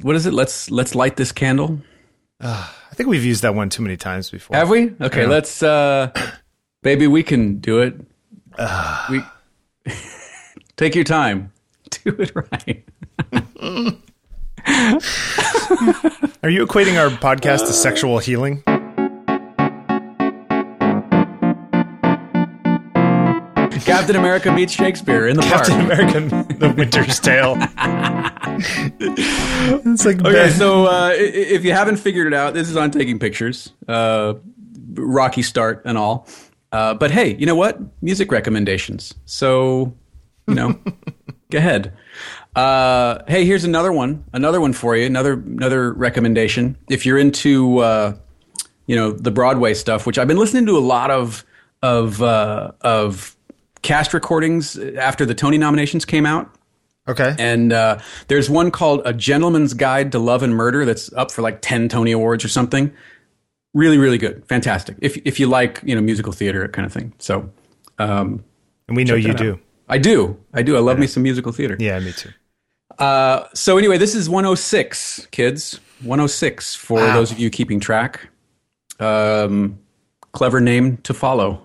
what is it? Let's light this candle. I think we've used that one too many times before. Have we? Okay, let's. Baby, we can do it. We take your time. Do it right. Are you equating our podcast to sexual healing? Captain America meets Shakespeare in the park. Captain America, The Winter's Tale. It's like okay, so if you haven't figured it out, this is on Taking Pictures. Rocky start and all. But hey, you know what? Music recommendations. So, go ahead. Hey, here's another one for you. Another recommendation. If you're into, the Broadway stuff, which I've been listening to a lot of cast recordings after the Tony nominations came out. Okay. And there's one called A Gentleman's Guide to Love and Murder that's up for like 10 Tony Awards or something. Really, really good. Fantastic. If you like, musical theater kind of thing. So, and we know you do. I do. I love me some musical theater. Yeah, me too. So anyway, this is 106, kids. 106 for those of you keeping track. Clever name to follow.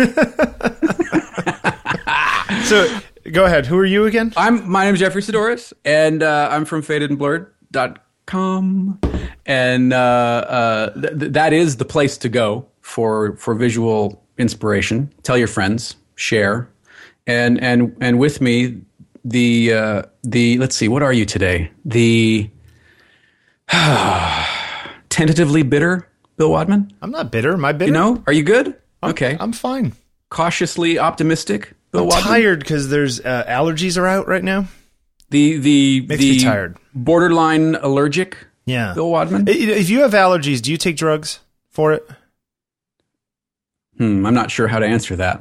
So go ahead. Who are you again? My name is Jeffrey Sidoris, and I'm from fadedandblurred.com. And that is the place to go for visual inspiration. Tell your friends, share, and with me the let's see, what are you today? The tentatively bitter Bill Wadman. I'm not bitter. Am I bitter? Are you good? Okay, I'm fine. Cautiously optimistic Bill Wadman. I'm tired because there's allergies are out right now. The makes me tired. Borderline allergic. Yeah. Bill Wadman? If you have allergies, do you take drugs for it? I'm not sure how to answer that.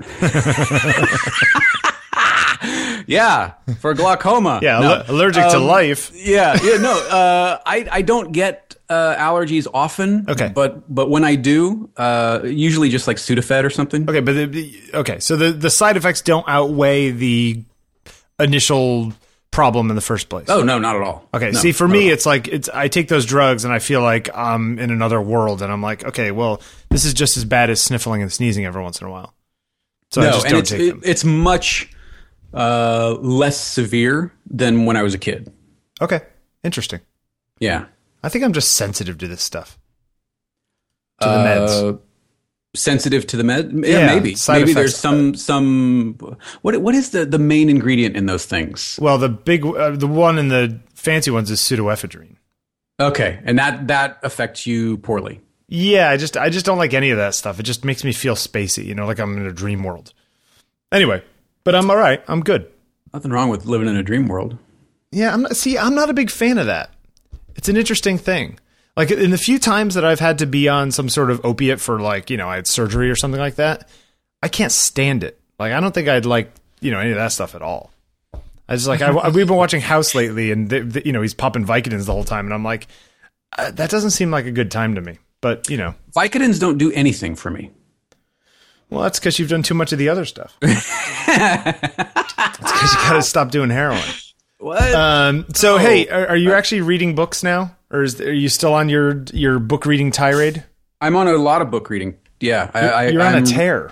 Yeah, for glaucoma. Yeah, no. Allergic to life. I don't get allergies often. Okay. But when I do, usually just like Sudafed or something. Okay, but so the side effects don't outweigh the initial problem in the first place. Oh, no, not at all. Okay, no, see, for me, it's like I take those drugs and I feel like I'm in another world, and I'm like, okay, well, this is just as bad as sniffling and sneezing every once in a while. So I just don't take them. It's much less severe than when I was a kid. Okay, interesting. Yeah. I think I'm just sensitive to this stuff. To the meds. Sensitive to the med? Yeah, maybe. Maybe there's some. What is the main ingredient in those things? Well, the one in the fancy ones is pseudoephedrine. Okay, and that affects you poorly. Yeah, I just don't like any of that stuff. It just makes me feel spacey, like I'm in a dream world. Anyway, but I'm all right. I'm good. Nothing wrong with living in a dream world. Yeah, I'm not a big fan of that. It's an interesting thing. Like, in the few times that I've had to be on some sort of opiate for, like, I had surgery or something like that, I can't stand it. Like, I don't think I'd like, any of that stuff at all. I just, like, we've been watching House lately, and, he's popping Vicodins the whole time, and I'm like, that doesn't seem like a good time to me. But, Vicodins don't do anything for me. Well, that's because you've done too much of the other stuff. That's because you got to stop doing heroin. What? So, hey, are you actually reading books now? Or are you still on your book reading tirade? I'm on a lot of book reading. Yeah, you're on a tear.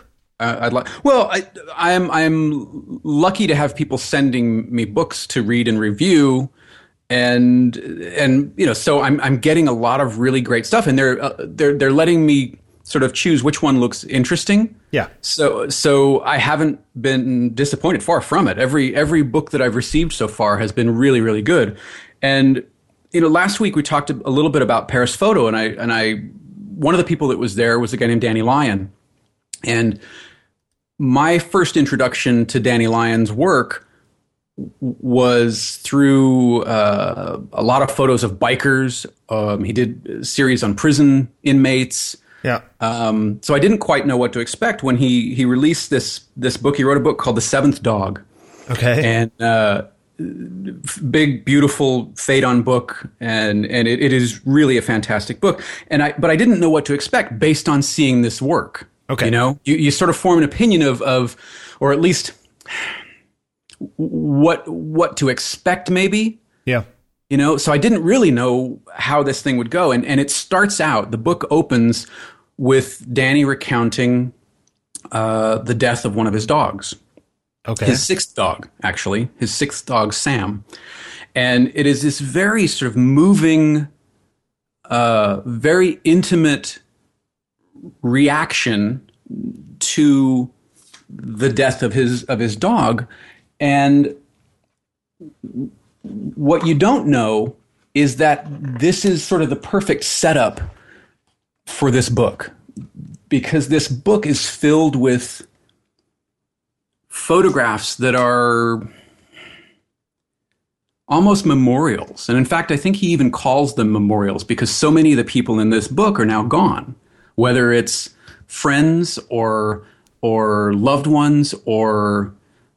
I'm lucky to have people sending me books to read and review, and so I'm getting a lot of really great stuff, and they're letting me sort of choose which one looks interesting. Yeah. So I haven't been disappointed. Far from it. Every book that I've received so far has been really, really good, and. Last week we talked a little bit about Paris Photo, and I one of the people that was there was a guy named Danny Lyon, and my first introduction to Danny Lyon's work was through a lot of photos of bikers. He did a series on prison inmates. Yeah. So I didn't quite know what to expect when he released this book. He wrote a book called The Seventh Dog. Okay. And big, beautiful fade-on book, and it is really a fantastic book. But I didn't know what to expect based on seeing this work. Okay, you sort of form an opinion of, or at least what to expect, maybe. Yeah. So I didn't really know how this thing would go. And it starts out, the book opens with Danny recounting the death of one of his dogs. Okay. His sixth dog, actually. His sixth dog, Sam. And it is this very sort of moving, very intimate reaction to the death of his dog. And what you don't know is that this is sort of the perfect setup for this book, because this book is filled with photographs that are almost memorials. And in fact, I think he even calls them memorials because so many of the people in this book are now gone, whether it's friends or loved ones or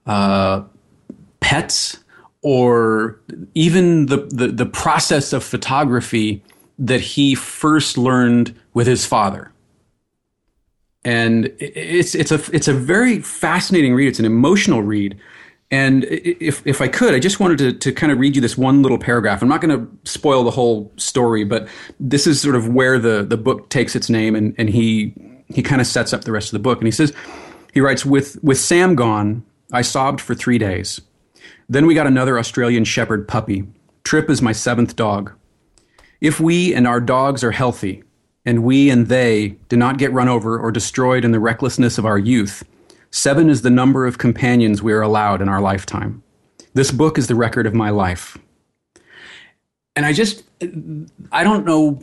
pets, or even the process of photography that he first learned with his father. And it's a very fascinating read. It's an emotional read. And if I could, I just wanted to kind of read you this one little paragraph. I'm not going to spoil the whole story, but this is sort of where the book takes its name, and he kind of sets up the rest of the book. And he writes, with Sam gone, I sobbed for 3 days. Then we got another Australian Shepherd puppy. Trip is my 7th dog. If we and our dogs are healthy, and we and they do not get run over or destroyed in the recklessness of our youth, 7 is the number of companions we are allowed in our lifetime. This book is the record of my life. And I don't know.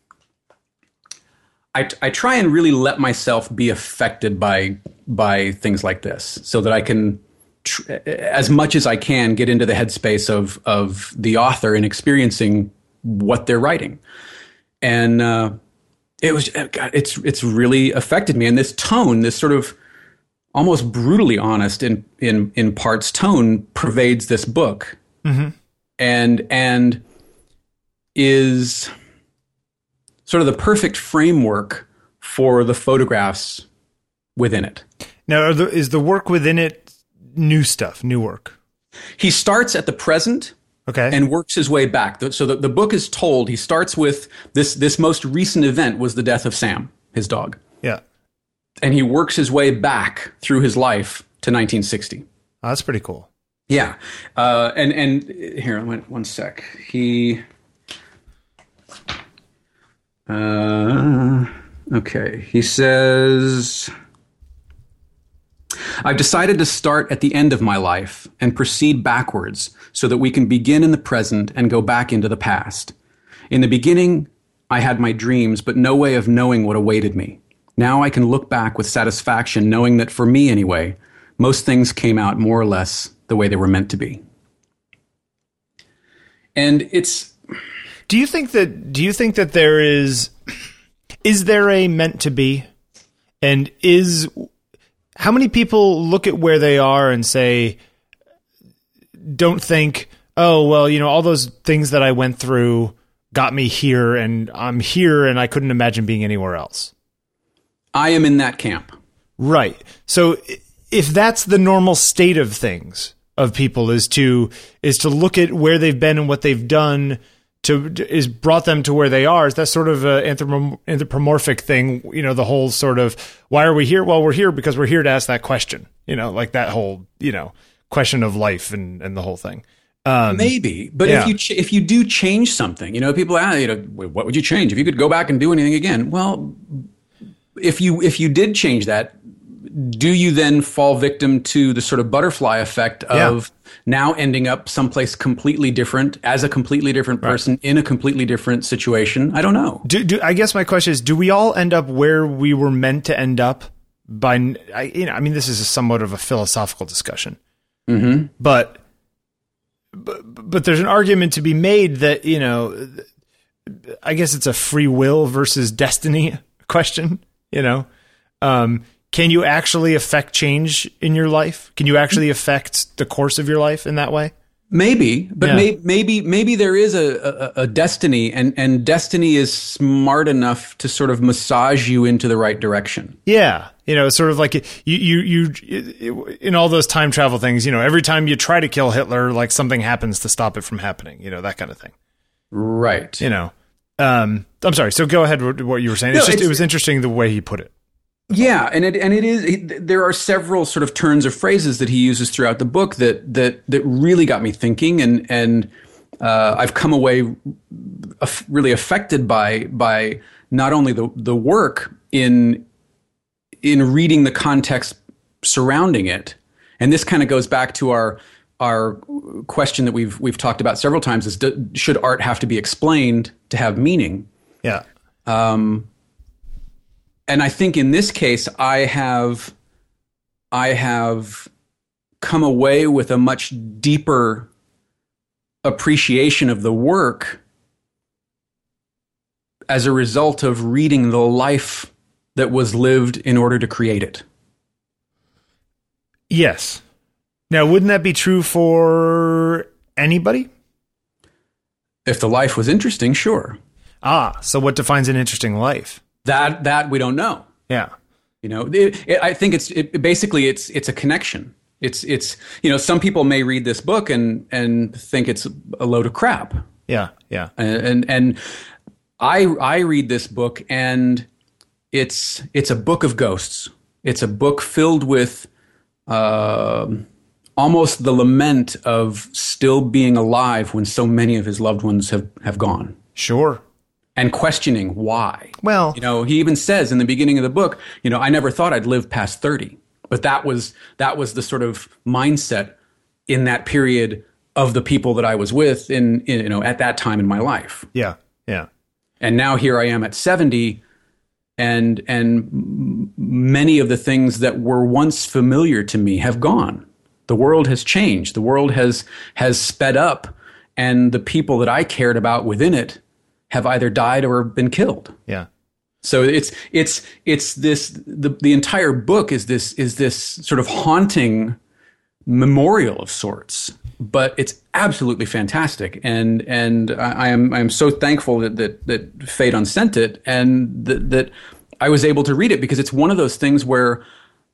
I try and really let myself be affected by things like this so that I can, as much as I can, get into the headspace of the author and experiencing what they're writing. And it's really affected me. And this tone, this sort of almost brutally honest in parts tone, pervades this book, mm-hmm. and is sort of the perfect framework for the photographs within it. Now, is the work within it new stuff, new work? He starts at the present, okay, and works his way back. So the book is told. He starts with this most recent event was the death of Sam, his dog. Yeah. And he works his way back through his life to 1960. Oh, that's pretty cool. Yeah. And here, one sec. Okay. He says, I've decided to start at the end of my life and proceed backwards so that we can begin in the present and go back into the past. In the beginning, I had my dreams, but no way of knowing what awaited me. Now I can look back with satisfaction, knowing that for me anyway, most things came out more or less the way they were meant to be. And it's... Do you think that there is there a meant to be? And how many people look at where they are and say, don't think, oh, well, all those things that I went through got me here and I'm here and I couldn't imagine being anywhere else? I am in that camp. Right. So if that's the normal state of things, of people, is to look at where they've been and what they've done is brought them to where they are, is that sort of an anthropomorphic thing, the whole sort of, why are we here? Well, we're here because we're here to ask that question, like that whole, question of life and the whole thing. Maybe, but yeah. if you do change something, people ask, what would you change if you could go back and do anything again? Well, if you did change that, do you then fall victim to the sort of butterfly effect of now ending up someplace completely different as a completely different person in a completely different situation? I don't know. I guess my question is, do we all end up where we were meant to end up? I mean, this is somewhat of a philosophical discussion, mm-hmm. but there's an argument to be made that, I guess it's a free will versus destiny question, Can you actually affect change in your life? Can you actually affect the course of your life in that way? Maybe, but Yeah. maybe there is a destiny, and destiny is smart enough to sort of massage you into the right direction. Yeah, sort of like you in all those time travel things. Every time you try to kill Hitler, like something happens to stop it from happening. That kind of thing. Right. I'm sorry. So go ahead with what you were saying. No, It was interesting the way he put it. Yeah, and it is. There are several sort of turns of phrases that he uses throughout the book that really got me thinking, and I've come away really affected by not only the work in reading the context surrounding it, and this kind of goes back to our question that we've talked about several times: is should art have to be explained to have meaning? Yeah. And I think in this case, I have come away with a much deeper appreciation of the work as a result of reading the life that was lived in order to create it. Yes. Now, wouldn't that be true for anybody? If the life was interesting, sure. So what defines an interesting life? That we don't know. Yeah. I think it's a connection. It's some people may read this book and think it's a load of crap. Yeah. Yeah. And I read this book and it's a book of ghosts. It's a book filled with almost the lament of still being alive when so many of his loved ones have gone. Sure. And questioning why. Well, he even says in the beginning of the book, I never thought I'd live past 30. But that was the sort of mindset in that period of the people that I was with in at that time in my life. Yeah. Yeah. And now here I am at 70, and many of the things that were once familiar to me have gone. The world has changed. The world has sped up, and the people that I cared about within it have either died or been killed. Yeah. So it's this the entire book is this sort of haunting memorial of sorts, but it's absolutely fantastic, and I am so thankful that Phaedon sent it, and that I was able to read it, because it's one of those things where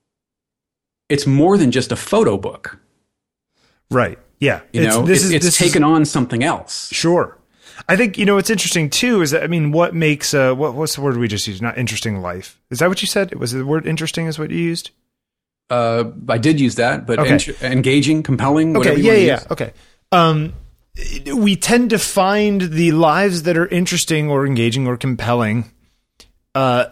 it's more than just a photo book. Right. Yeah. It's taken on something else. Sure. I think, what's interesting too is that, what makes, what's the word we just used? Not interesting life. Is that what you said? Was the word interesting is what you used? I did use that, but okay. Engaging, compelling, okay. whatever you want to use. Okay. We tend to find the lives that are interesting or engaging or compelling, are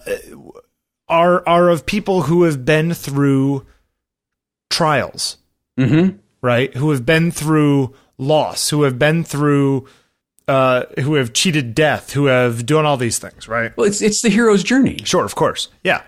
of people who have been through trials, right? Who have been through loss, who have been through, who have cheated death, who have done all these things, right? Well, it's the hero's journey. Sure, of course, yeah.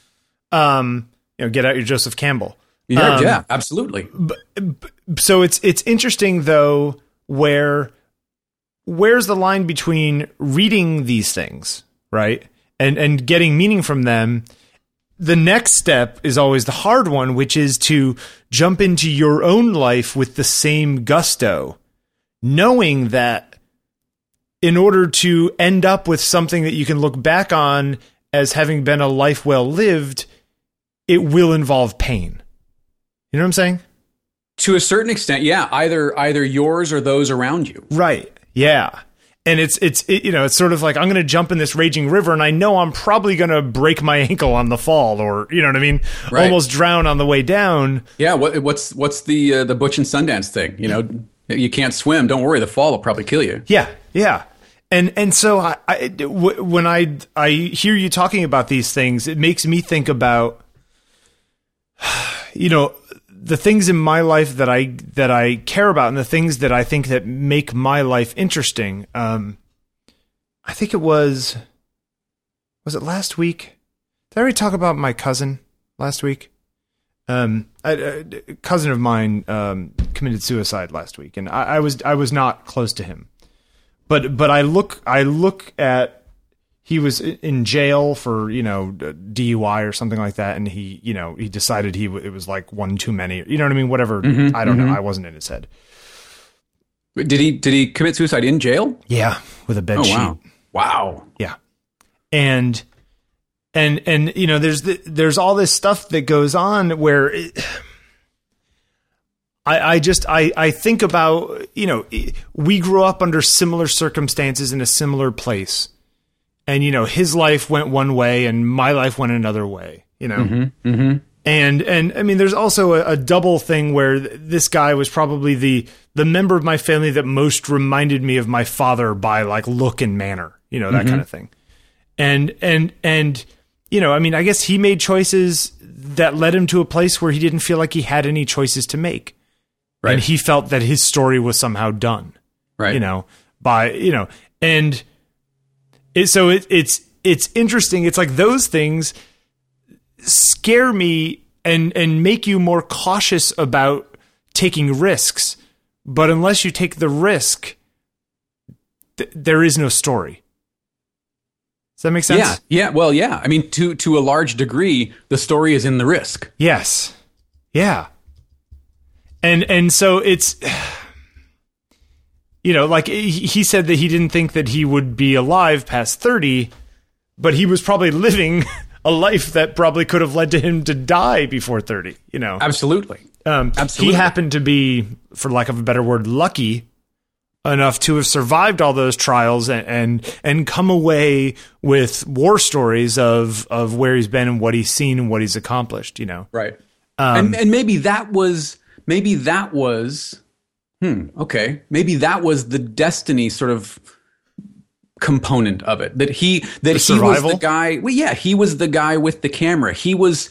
Get out your Joseph Campbell. Yeah, absolutely. So it's interesting though, where's the line between reading these things, right, and getting meaning from them? The next step is always the hard one, which is to jump into your own life with the same gusto, knowing that in order to end up with something that you can look back on as having been a life well lived, it will involve pain. You know what I'm saying? To a certain extent, yeah. Either yours or those around you. Right. Yeah. And it's sort of like, I'm going to jump in this raging river, and I know I'm probably going to break my ankle on the fall, or you know what I mean, right. Almost drown on the way down. Yeah. What's the Butch and Sundance thing? You can't swim. Don't worry, the fall will probably kill you. Yeah. Yeah. And so when I hear you talking about these things, it makes me think about, the things in my life that I care about, and the things that I think that make my life interesting. I think was it last week? Did I already talk about my cousin last week? A cousin of mine committed suicide last week, and I was not close to him, but I look at, he was in jail for, DUI or something like that. And he decided it was like one too many, you know what I mean? Whatever. I don't know. I wasn't in his head. Did he commit suicide in jail? Yeah, with a bed sheet. Wow. Wow. Yeah. And you know, there's all this stuff that goes on where I think about, you know, we grew up under similar circumstances in a similar place. And, you know, his life went one way and my life went another way, you know? Mm-hmm. Mm-hmm. And I mean, there's also a double thing where this guy was probably the member of my family that most reminded me of my father by like look and manner, you know, that Mm-hmm. kind of thing. And, you know, I mean, I guess he made choices that led him to a place where he didn't feel like he had any choices to make. Right. And he felt that his story was somehow done, Right. you know, by, you know, and it's interesting. It's like those things scare me and make you more cautious about taking risks. But unless you take the risk, there is no story. Does that make sense? Yeah. Yeah. Well, yeah. I mean, to a large degree, the story is in the risk. Yes. Yeah. And so it's, you know, like he said that he didn't think that he would be alive past 30, but he was probably living a life that probably could have led to him to die before 30, you know? Absolutely. Absolutely. He happened to be, for lack of a better word, lucky enough to have survived all those trials and come away with war stories of where he's been and what he's seen and what he's accomplished, you know? Right. And maybe that was okay. Maybe that was the destiny sort of component of it. That he was the guy. Well, yeah, he was the guy with the camera. He was,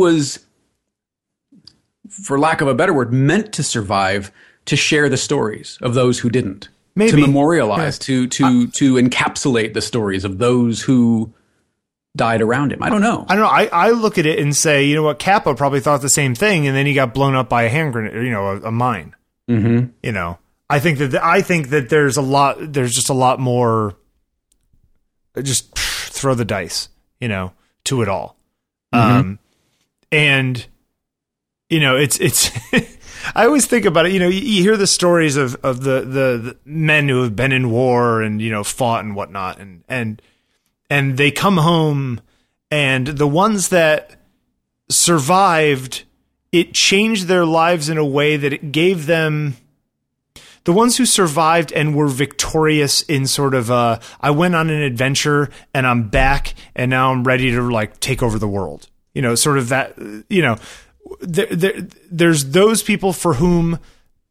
for lack of a better word, meant to survive to share the stories of those who didn't. Maybe. To memorialize, to encapsulate the stories of those who died around him. I don't know. I look at it and say, you know what, Kappa probably thought the same thing, and then he got blown up by a hand grenade, you know, a mine. Mm-hmm. You know, I think that there's just a lot more. Just throw the dice, you know, to it all. Mm-hmm. And you know, it's I always think about it. You know, you hear the stories of the men who have been in war and, you know, fought and whatnot, and they come home, and the ones that survived, it changed their lives in a way that it gave them. The ones who survived and were victorious in sort of I went on an adventure and I'm back and now I'm ready to like take over the world. You know, sort of that, you know, there's those people for whom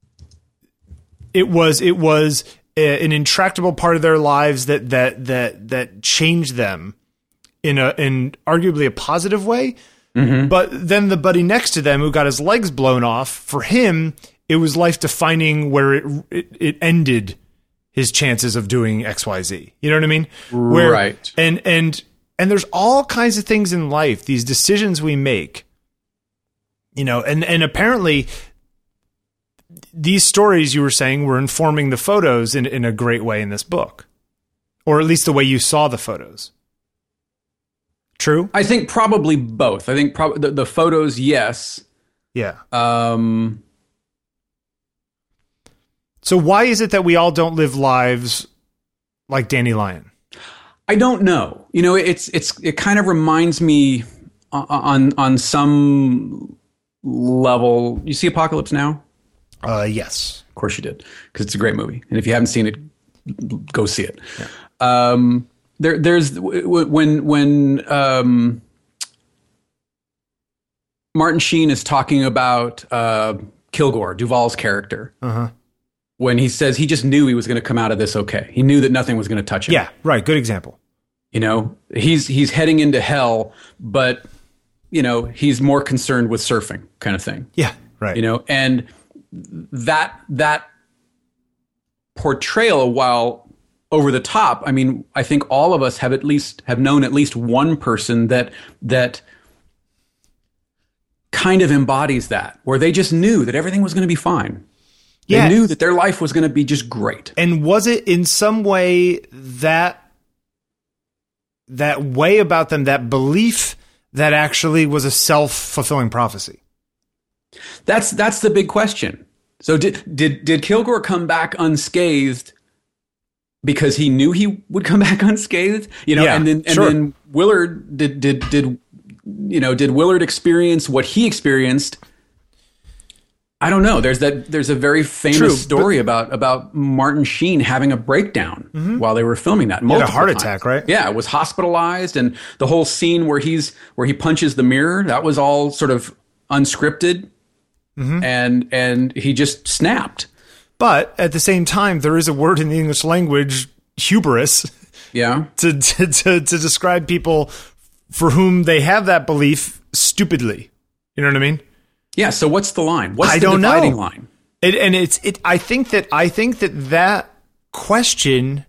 it was an intractable part of their lives that changed them in arguably a positive way. Mm-hmm. But then the buddy next to them who got his legs blown off, for him, it was life defining where it ended his chances of doing XYZ. You know what I mean? Right. And there's all kinds of things in life, these decisions we make, you know, and apparently these stories you were saying were informing the photos in a great way in this book, or at least the way you saw the photos. True? I think probably both. I think the photos, yes. Yeah. So why is it that we all don't live lives like Danny Lyon? I don't know. You know, it kind of reminds me on some level. You see Apocalypse Now? Yes. Of course you did, because it's a great movie. And if you haven't seen it, go see it. Yeah. There's when Martin Sheen is talking about Kilgore, Duvall's character. Uh-huh. When he says he just knew he was going to come out of this okay. He knew that nothing was going to touch him. Yeah, right. Good example. You know, he's heading into hell, but, you know, he's more concerned with surfing kind of thing. Yeah, right. You know, and that portrayal, while over the top, I mean, I think all of us have known at least one person that kind of embodies that, where they just knew that everything was going to be fine. They knew that their life was going to be just great. And was it in some way that way about them, that belief that actually was a self-fulfilling prophecy? That's the big question. So did Kilgore come back unscathed because he knew he would come back unscathed? Yeah, and then Willard did Willard experience what he experienced? I don't know. There's a very famous story about Martin Sheen having a breakdown while they were filming that. He had a heart attack, right? Yeah, was hospitalized, and the whole scene where he punches the mirror, that was all sort of unscripted, and he just snapped. But at the same time, there is a word in the English language, hubris, to describe people for whom they have that belief stupidly. You know what I mean? Yeah. So what's the line? What's the dividing line? I think that question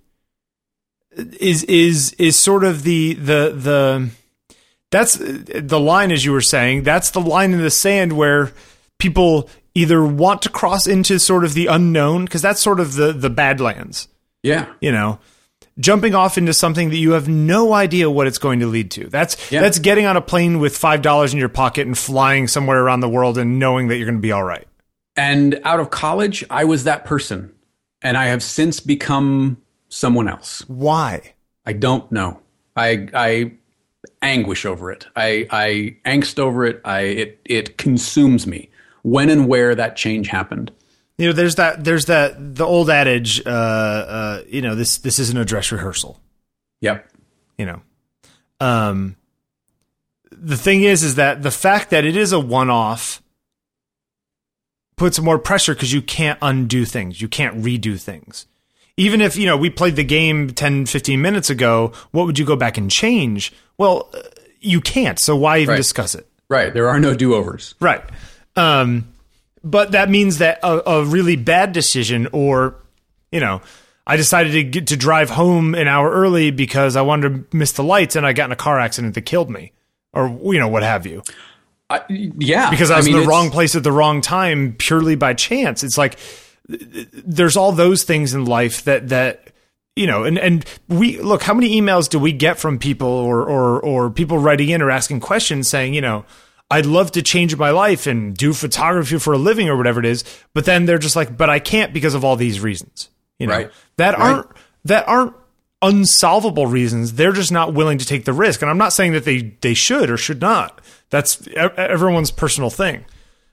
is sort of the that's the line, as you were saying. That's the line in the sand where people either want to cross into sort of the unknown, because that's sort of the Badlands. Yeah. Jumping off into something that you have no idea what it's going to lead to. That's getting on a plane with $5 in your pocket and flying somewhere around the world and knowing that you're going to be all right. And out of college, I was that person, and I have since become someone else. Why? I don't know. I anguish over it. I angst over it. It consumes me. When and where that change happened. There's the old adage, this isn't a dress rehearsal. Yep. The thing is that the fact that it is a one-off puts more pressure because you can't undo things. You can't redo things. Even if, we played the game 10, 15 minutes ago, what would you go back and change? Well, you can't. So why even discuss it? Right. There are no do-overs. Right. But that means that a really bad decision, or, I decided to drive home an hour early because I wanted to miss the lights and I got in a car accident that killed me, or, what have you. Because I was in the wrong place at the wrong time purely by chance. It's like, there's all those things in life that and we look, how many emails do we get from people or people writing in or asking questions saying, I'd love to change my life and do photography for a living or whatever it is. But then they're just like, but I can't because of all these reasons, right. that aren't unsolvable reasons. They're just not willing to take the risk. And I'm not saying that they should or should not. That's everyone's personal thing.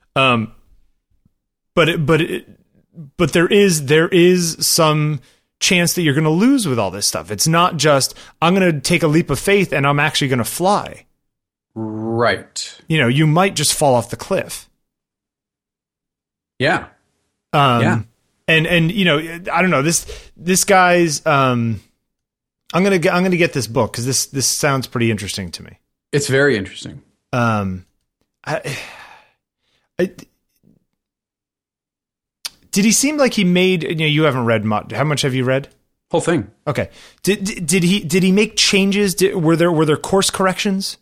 But there is some chance that you're going to lose with all this stuff. It's not just, I'm going to take a leap of faith and I'm actually going to fly. Right. You might just fall off the cliff. Yeah. And I don't know, this guy's, I'm going to get this book, cause this sounds pretty interesting to me. It's very interesting. Did he seem like he made, you haven't read much. How much have you read? Whole thing. Okay. Did he make changes? Were there course corrections?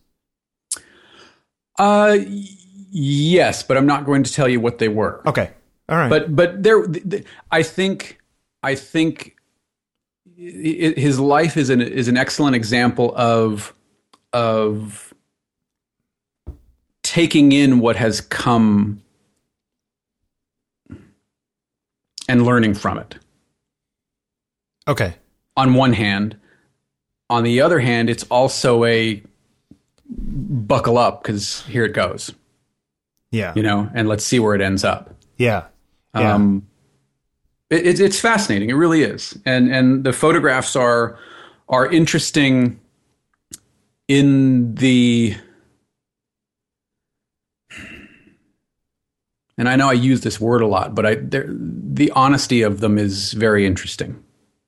Yes, but I'm not going to tell you what they were. Okay. All right. But there, I think his life is an excellent example of taking in what has come and learning from it. Okay. On one hand. On the other hand, it's also a buckle up, because here it goes. Yeah. And let's see where it ends up. Yeah. It's fascinating. It really is. And the photographs are interesting in the, and I know I use this word a lot, but the honesty of them is very interesting.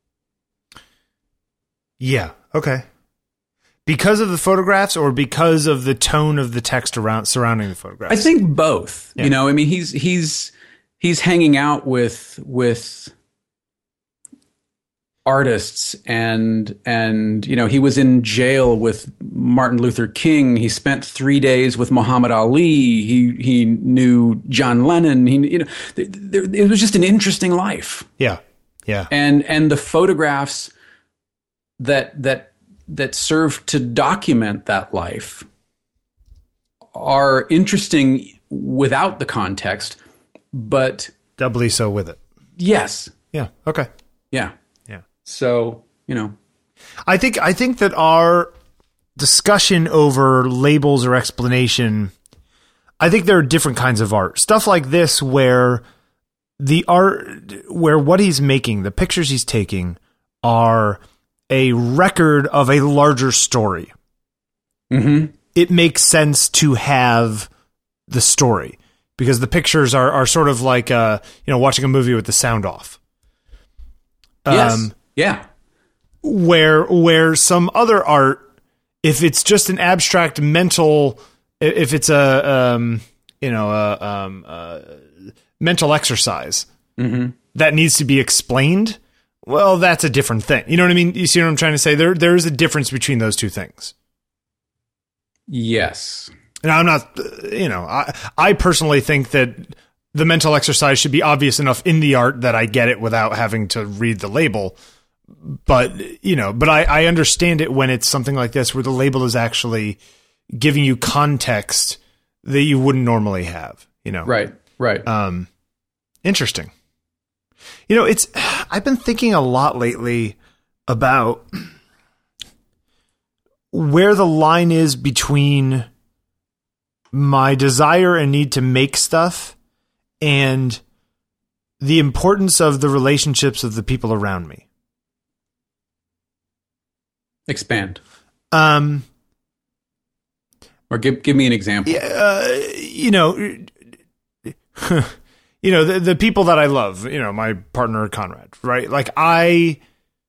Yeah. Okay. Because of the photographs, or because of the tone of the text surrounding the photographs? I think both. Yeah. He's hanging out with artists, and he was in jail with Martin Luther King. He spent 3 days with Muhammad Ali. He knew John Lennon. It was just an interesting life. Yeah. Yeah. And the photographs that serve to document that life are interesting without the context, but doubly so with it. Yes. Yeah. Okay. Yeah. Yeah. So, I think that our discussion over labels or explanation, I think there are different kinds of art. Stuff like this where the art, where what he's making, the pictures he's taking are a record of a larger story. Mm-hmm. It makes sense to have the story because the pictures are sort of like, watching a movie with the sound off. Yes. Yeah. Where some other art, if it's just an abstract mental, if it's a mental exercise that needs to be explained, well, that's a different thing. You know what I mean? You see what I'm trying to say? There is a difference between those two things. Yes. And I'm not, I personally think that the mental exercise should be obvious enough in the art that I get it without having to read the label. But, I understand it when it's something like this where the label is actually giving you context that you wouldn't normally have, Right. Interesting. I've been thinking a lot lately about where the line is between my desire and need to make stuff and the importance of the relationships of the people around me. Expand. Or give me an example. The people that I love, my partner Conrad, right? Like I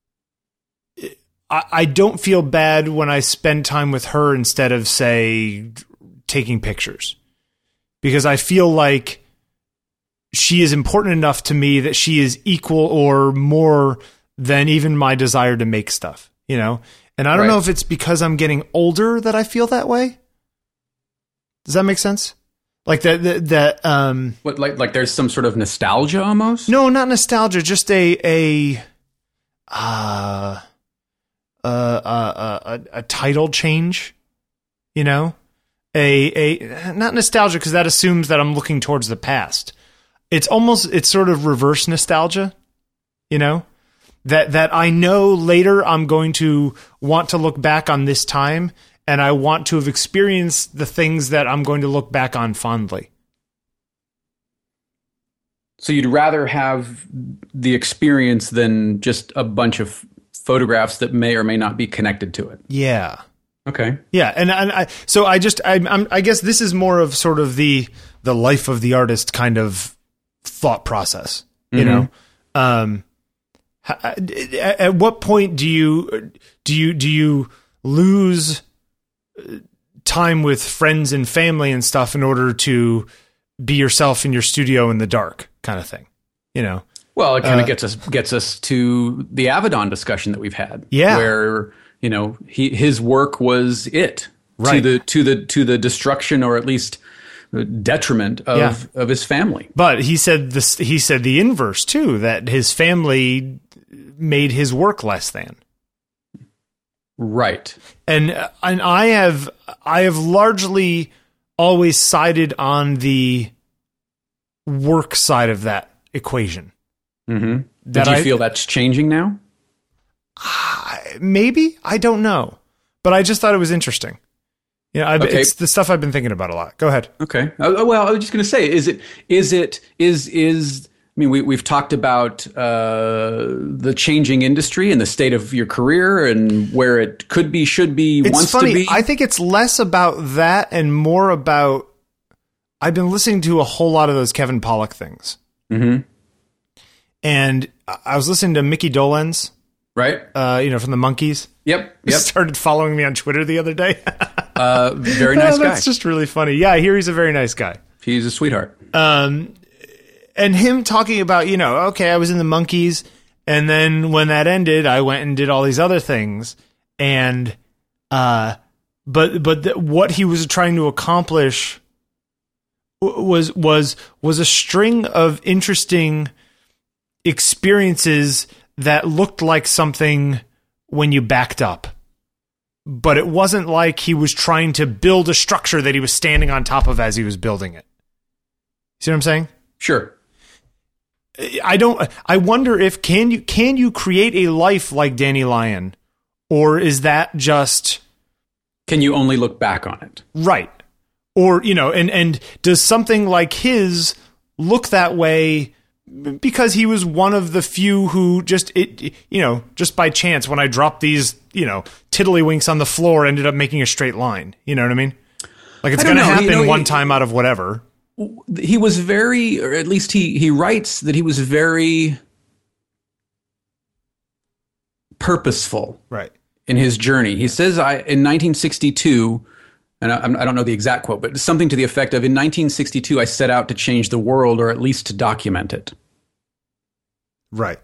don't feel bad when I spend time with her instead of, say, taking pictures, because I feel like she is important enough to me that she is equal or more than even my desire to make stuff, And I don't know if it's because I'm getting older that I feel that way. Does that make sense? Like that. What, like there's some sort of nostalgia almost? No, not nostalgia. Just a title change. Not nostalgia because that assumes that I'm looking towards the past. It's sort of reverse nostalgia. That I know later I'm going to want to look back on this time, and I want to have experienced the things that I'm going to look back on fondly. So you'd rather have the experience than just a bunch of photographs that may or may not be connected to it. Yeah. Okay. Yeah, and I guess this is more of sort of the life of the artist kind of thought process. At what point do you lose time with friends and family and stuff in order to be yourself in your studio in the dark kind of thing, Well, it kind of gets us to the Avedon discussion that we've had. Yeah. Where, his work was it. Right. To the destruction or at least detriment of his family. But he said the inverse too, that his family made his work less than. Right. And I have largely always sided on the work side of that equation. Mm-hmm. Do you feel that's changing now? Maybe. I don't know. But I just thought it was interesting. It's the stuff I've been thinking about a lot. Go ahead. Okay. Well, I was just going to say, we've talked about the changing industry and the state of your career and where it could be, should be, wants to be. I think it's less about that and more about, I've been listening to a whole lot of those Kevin Pollak things. Mm-hmm. And I was listening to Mickey Dolenz. Right. From the Monkees. Yep. He started following me on Twitter the other day. Very nice guy. That's just really funny. Yeah, I hear he's a very nice guy. He's a sweetheart. And him talking about, I was in the Monkees, and then when that ended, I went and did all these other things. And, what he was trying to accomplish was a string of interesting experiences that looked like something when you backed up. But it wasn't like he was trying to build a structure that he was standing on top of as he was building it. See what I'm saying? Sure. I wonder if can you create a life like Danny Lyon, or is that just, can you only look back on it? Right. Or, and does something like his look that way because he was one of the few who just by chance, when I dropped these, tiddlywinks on the floor, ended up making a straight line. You know what I mean? Like, it's going to happen one time out of whatever. He was very, or at least he writes that he was very purposeful, right, in his journey. He says, in 1962, and I don't know the exact quote, but something to the effect of, in 1962, I set out to change the world, or at least to document it. Right.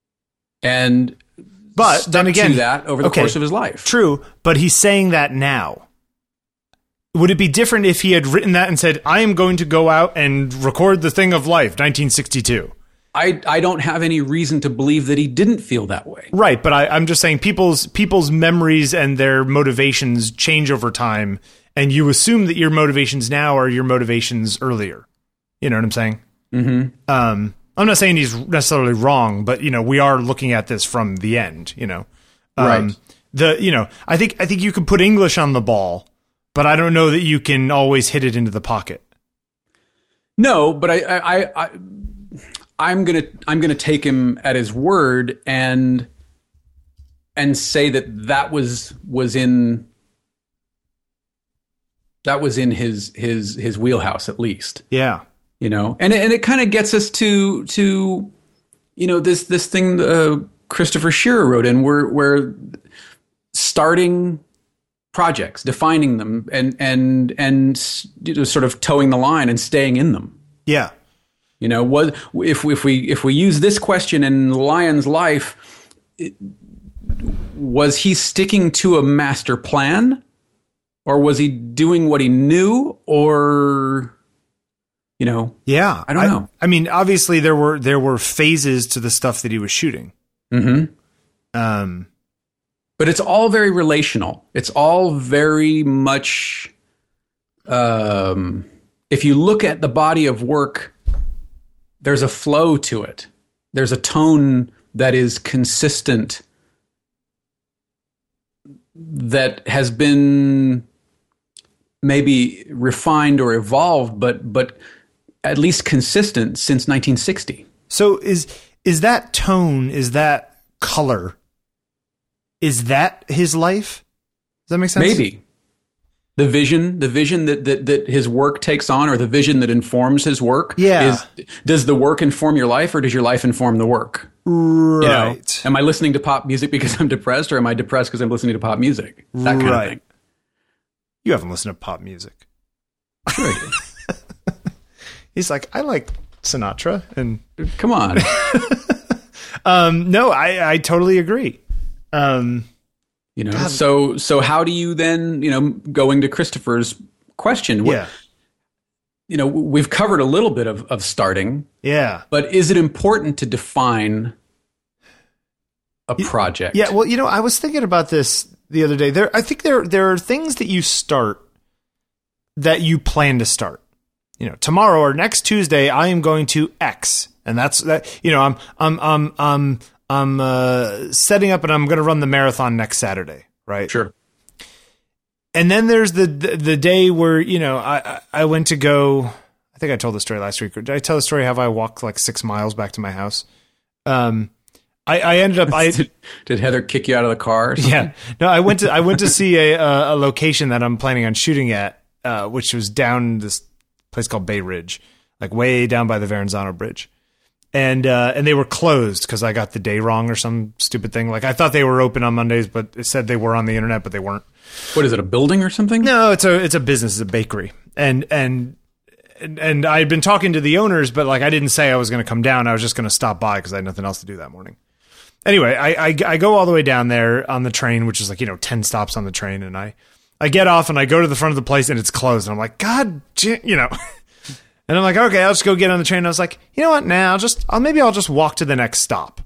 But then again, to that over the course of his life. True, but he's saying that now. Would it be different if he had written that and said, I am going to go out and record the thing of life, 1962? I don't have any reason to believe that he didn't feel that way. Right, but I'm just saying people's memories and their motivations change over time, and you assume that your motivations now are your motivations earlier. You know what I'm saying? Mm-hmm. I'm not saying he's necessarily wrong, but we are looking at this from the end. Right. I think you can put English on the ball, but I don't know that you can always hit it into the pocket. No, but I'm gonna take him at his word and say that was in his wheelhouse, at least. Yeah. And it kind of gets us to this thing Christopher Shearer wrote in, where starting projects, defining them, and sort of towing the line and staying in them. Yeah. If we use this question in Lyon's life, was he sticking to a master plan, or was he doing what he knew, or Yeah, I don't know. I mean, obviously there were phases to the stuff that he was shooting. Mm-hmm. But it's all very relational. It's all very much. If you look at the body of work, there's a flow to it. There's a tone that is consistent, that has been maybe refined or evolved, but at least consistent since 1960. So is that tone, is that color, is that his life? Does that make sense? Maybe. The vision that his work takes on, or the vision that informs his work. Yeah. Does the work inform your life, or does your life inform the work? Right. Am I listening to pop music because I'm depressed, or am I depressed because I'm listening to pop music? That kind of thing. You haven't listened to pop music. Sure I did. He's like, I like Sinatra, and come on. No, I totally agree. So how do you then, going to Christopher's question, we've covered a little bit of starting. Yeah. But is it important to define a project? Yeah. Well, I was thinking about this the other day. I think there are things that you start that you plan to start. Tomorrow or next Tuesday, I am going to X, and that's that. I'm setting up, and I'm going to run the marathon next Saturday, right? Sure. And then there's the day where I went to go. I think I told the story last week. Or did I tell the story how I walked like 6 miles back to my house? I ended up. Did Heather kick you out of the car? Or something? Yeah. No, I went to see a location that I'm planning on shooting at, which was down this place called Bay Ridge, like way down by the Verrazano Bridge. And they were closed because I got the day wrong or some stupid thing. Like, I thought they were open on Mondays, but it said they were on the internet, but they weren't. What is it, a building or something? No, it's a business, it's a bakery. And I had been talking to the owners, but like I didn't say I was going to come down. I was just going to stop by because I had nothing else to do that morning. Anyway, I go all the way down there on the train, which is like 10 stops on the train, and I get off and I go to the front of the place and it's closed, and I'm like, God, And I'm like, okay, I'll just go get on the train. And I was like, you know what? Now maybe I'll just walk to the next stop.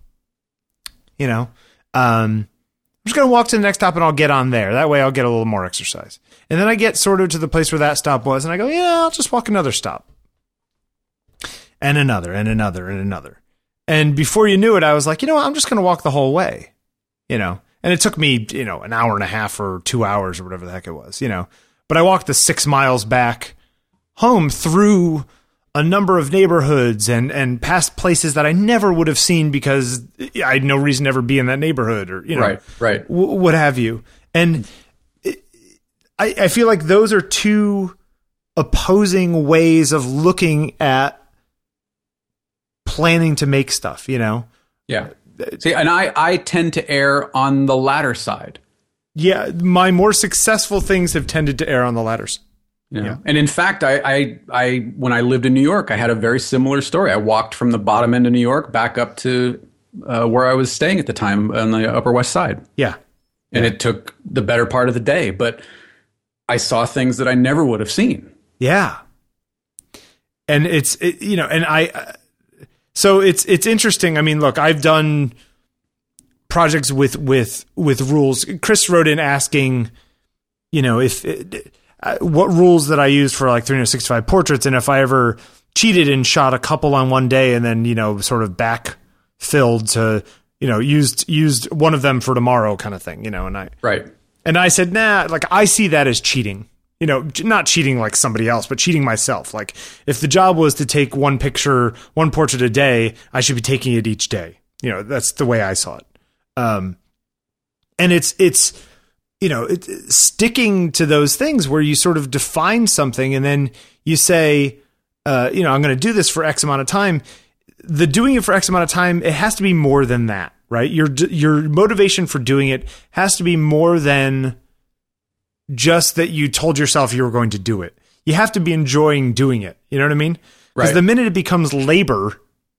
I'm just going to walk to the next stop and I'll get on there. That way I'll get a little more exercise. And then I get sort of to the place where that stop was, and I go, I'll just walk another stop. And another, and another, and another. And before you knew it, I was like, you know what? I'm just going to walk the whole way, you know? And it took me, you know, an hour and a half or 2 hours or whatever the heck it was, you know? But I walked the 6 miles back home through a number of neighborhoods and past places that I never would have seen because I had no reason to ever be in that neighborhood or, you know, right. What have you. And I feel like those are two opposing ways of looking at planning to make stuff, you know? Yeah. See, and I tend to err on the latter side. Yeah. My more successful things have tended to err on the ladders. Yeah. And in fact, I when I lived in New York, I had a very similar story. I walked from the bottom end of New York back up to where I was staying at the time on the Upper West Side. Yeah. And it took the better part of the day, but I saw things that I never would have seen. Yeah. And so it's interesting. I mean, look, I've done projects with rules. Chris wrote in asking, you know, what rules that I used for like 365 portraits, and if I ever cheated and shot a couple on one day and then, you know, sort of backfilled to, you know, used one of them for tomorrow kind of thing, you know, and I said, nah, like I see that as cheating, you know, not cheating like somebody else, but cheating myself. Like if the job was to take one portrait a day, I should be taking it each day. You know, that's the way I saw it. And it's, you know, sticking to those things where you sort of define something and then you say, you know, I'm going to do this for X amount of time. The doing it for X amount of time, it has to be more than that, right? Your motivation for doing it has to be more than just that you told yourself you were going to do it. You have to be enjoying doing it. You know what I mean? Because the minute it becomes labor,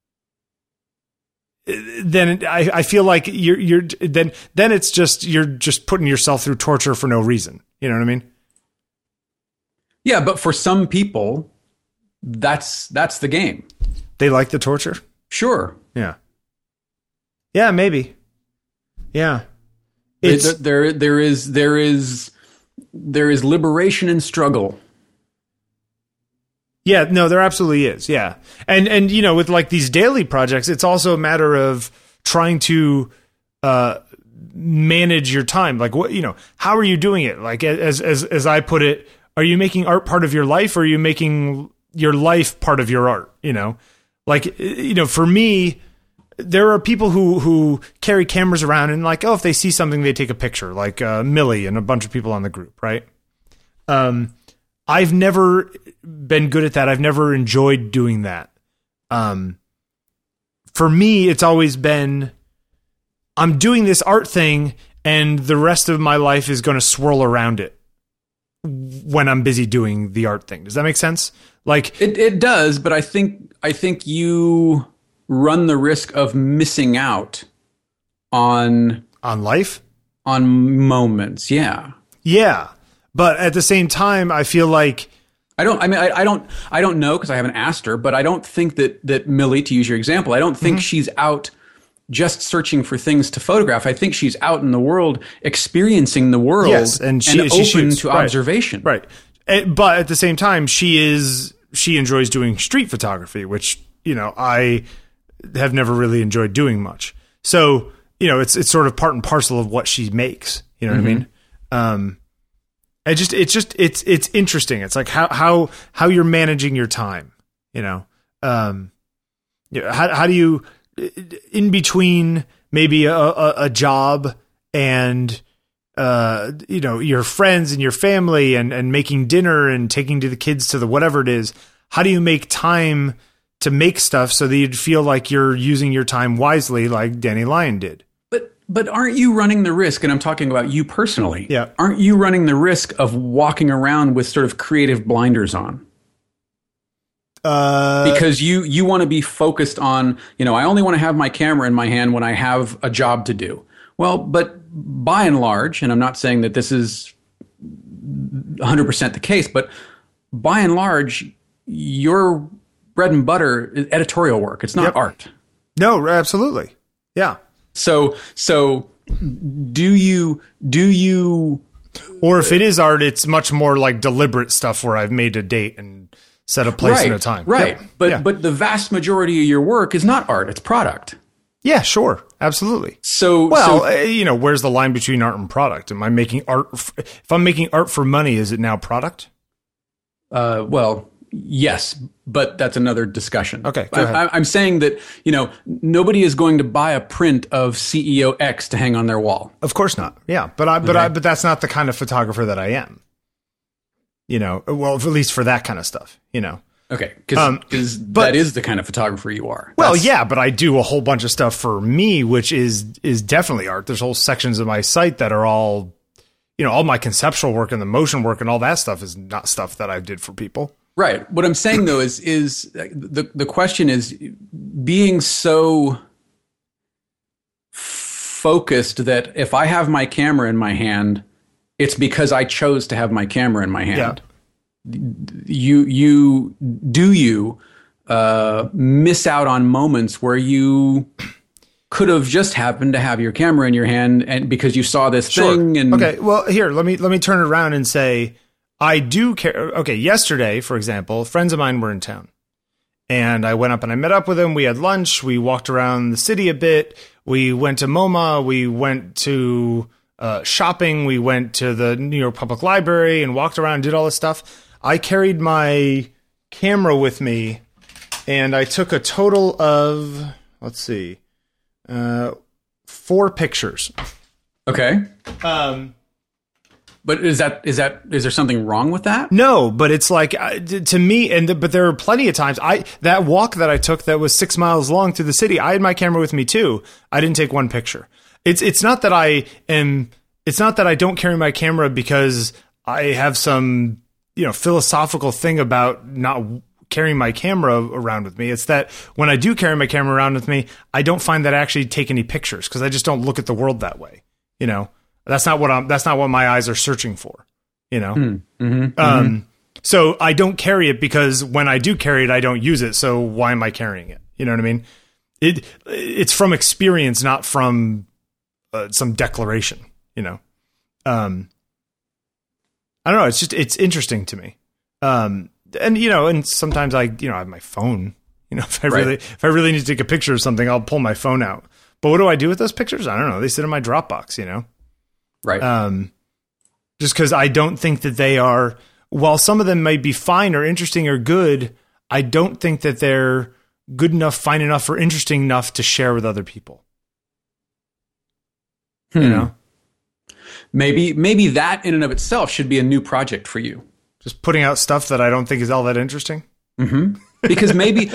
then I feel like then it's just, you're just putting yourself through torture for no reason. You know what I mean? Yeah. But for some people, that's the game. They like the torture. Sure. Yeah. Yeah, maybe. Yeah. There is liberation and struggle. Yeah, no, there absolutely is. Yeah. And you know, with like these daily projects, it's also a matter of trying to manage your time. Like what, you know, how are you doing it? Like as I put it, are you making art part of your life or are you making your life part of your art, you know? Like, you know, for me, there are people who carry cameras around and like, oh, if they see something, they take a picture, like Millie and a bunch of people on the group, right? I've never been good at that. I've never enjoyed doing that. For me, it's always been, I'm doing this art thing and the rest of my life is going to swirl around it when I'm busy doing the art thing. Does that make sense? Like it does, but I think you run the risk of missing out on life, on moments. Yeah. Yeah. But at the same time, I feel like I don't know because I haven't asked her, but I don't think that Millie, to use your example, I don't think she's out just searching for things to photograph. I think she's out in the world experiencing the world, yes, and she open shoots, to observation. Right. But at the same time, she enjoys doing street photography, which, you know, I have never really enjoyed doing much. So, you know, it's sort of part and parcel of what she makes. You know what I mean? It's interesting. It's like how you're managing your time, you know? How do you, in between maybe a job and, you know, your friends and your family and making dinner and taking to the kids to the whatever it is, how do you make time to make stuff so that you'd feel like you're using your time wisely, like Danny Lyon did? But aren't you running the risk, and I'm talking about you personally, yeah, aren't you running the risk of walking around with sort of creative blinders on? Because you want to be focused on, you know, I only want to have my camera in my hand when I have a job to do. Well, but by and large, and I'm not saying that this is 100% the case, but by and large, your bread and butter is editorial work. It's not art. No, absolutely. Yeah. So do you, or if it is art, it's much more like deliberate stuff where I've made a date and set a place right, and a time. Right. Yep. But the vast majority of your work is not art, it's product. Yeah, sure. Absolutely. So, where's the line between art and product? Am I making art? If I'm making art for money, is it now product? Well, yes, but that's another discussion. Okay, go ahead. I'm saying that, nobody is going to buy a print of CEO X to hang on their wall. Of course not. Yeah, but that's not the kind of photographer that I am. Well, at least for that kind of stuff, Okay, because that is the kind of photographer you are. Well, yeah, but I do a whole bunch of stuff for me, which is definitely art. There's whole sections of my site that are all, all my conceptual work and the motion work and all that stuff is not stuff that I did for people. Right. What I'm saying though is the question is being so focused that if I have my camera in my hand, it's because I chose to have my camera in my hand. Yeah. You miss out on moments where you could have just happened to have your camera in your hand and because you saw this thing. And okay, well, here, let me turn it around and say I do care. Okay, yesterday, for example, friends of mine were in town. And I went up and I met up with them. We had lunch. We walked around the city a bit. We went to MoMA. We went to shopping. We went to the New York Public Library and walked around and did all this stuff. I carried my camera with me, and I took a total of, 4 pictures. Okay. But is there something wrong with that? No, but it's like to me, but there are plenty of times that walk that I took that was 6 miles long through the city. I had my camera with me too. I didn't take one picture. It's not that it's not that I don't carry my camera because I have some philosophical thing about not carrying my camera around with me. It's that when I do carry my camera around with me, I don't find that I actually take any pictures because I just don't look at the world that way. That's not what my eyes are searching for, So I don't carry it because when I do carry it, I don't use it. So why am I carrying it? You know what I mean? It's from experience, not from some declaration, I don't know. It's interesting to me. And sometimes I have my phone, if I really need to take a picture of something, I'll pull my phone out. But what do I do with those pictures? I don't know. They sit in my Dropbox, Right. Just because I don't think that they are, while some of them may be fine or interesting or good, I don't think that they're good enough, fine enough, or interesting enough to share with other people. Maybe that in and of itself should be a new project for you. Just putting out stuff that I don't think is all that interesting. Mm-hmm. Because maybe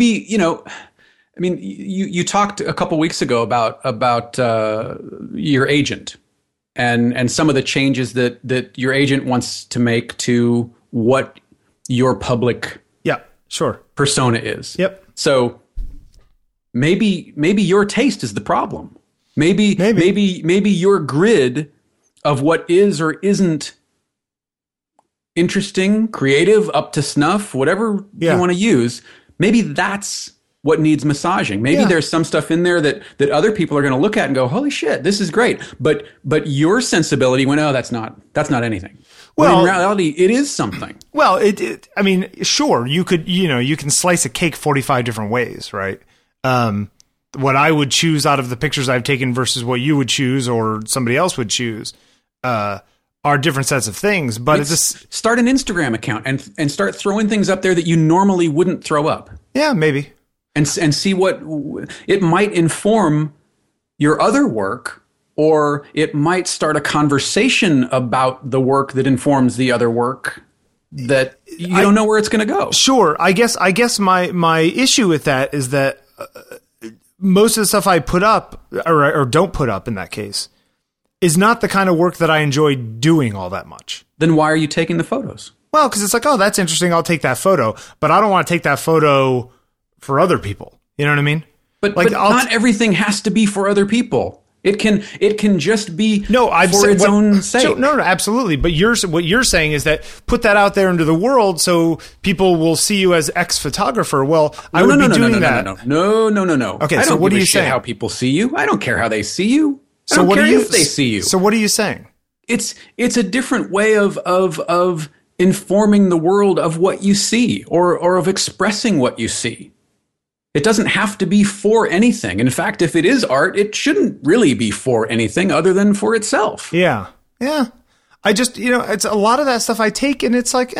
you talked a couple weeks ago about your agent and some of the changes that your agent wants to make to what your public persona is. Yep. So maybe your taste is the problem. Maybe your grid of what is or isn't interesting, creative, up to snuff, whatever you want to use, maybe that's what needs massaging. Maybe there's some stuff in there that other people are going to look at and go, holy shit, this is great. But your sensibility went, oh, that's not anything. Well, in reality, it is something. Well, sure, you can slice a cake 45 different ways, right? What I would choose out of the pictures I've taken versus what you would choose or somebody else would choose are different sets of things. But start an Instagram account and start throwing things up there that you normally wouldn't throw up. Yeah, maybe. And see what it might inform your other work, or it might start a conversation about the work that informs the other work that you don't know where it's going to go. Sure. I guess my issue with that is that most of the stuff I put up or don't put up in that case is not the kind of work that I enjoy doing all that much. Then why are you taking the photos? Well, because it's like, oh, that's interesting. I'll take that photo, but I don't want to take that photo for other people. You know what I mean? But not everything has to be for other people. It can just be for its own sake. No, absolutely. But what you're saying is that put that out there into the world so people will see you as ex-photographer. Well, I would be doing that. No. Okay, so what are you saying? How people see you? I don't care how they see you. So I don't care if they see you. So what are you saying? It's a different way of informing the world of what you see or of expressing what you see. It doesn't have to be for anything. In fact, if it is art, it shouldn't really be for anything other than for itself. Yeah. Yeah. I just, it's a lot of that stuff I take and it's like,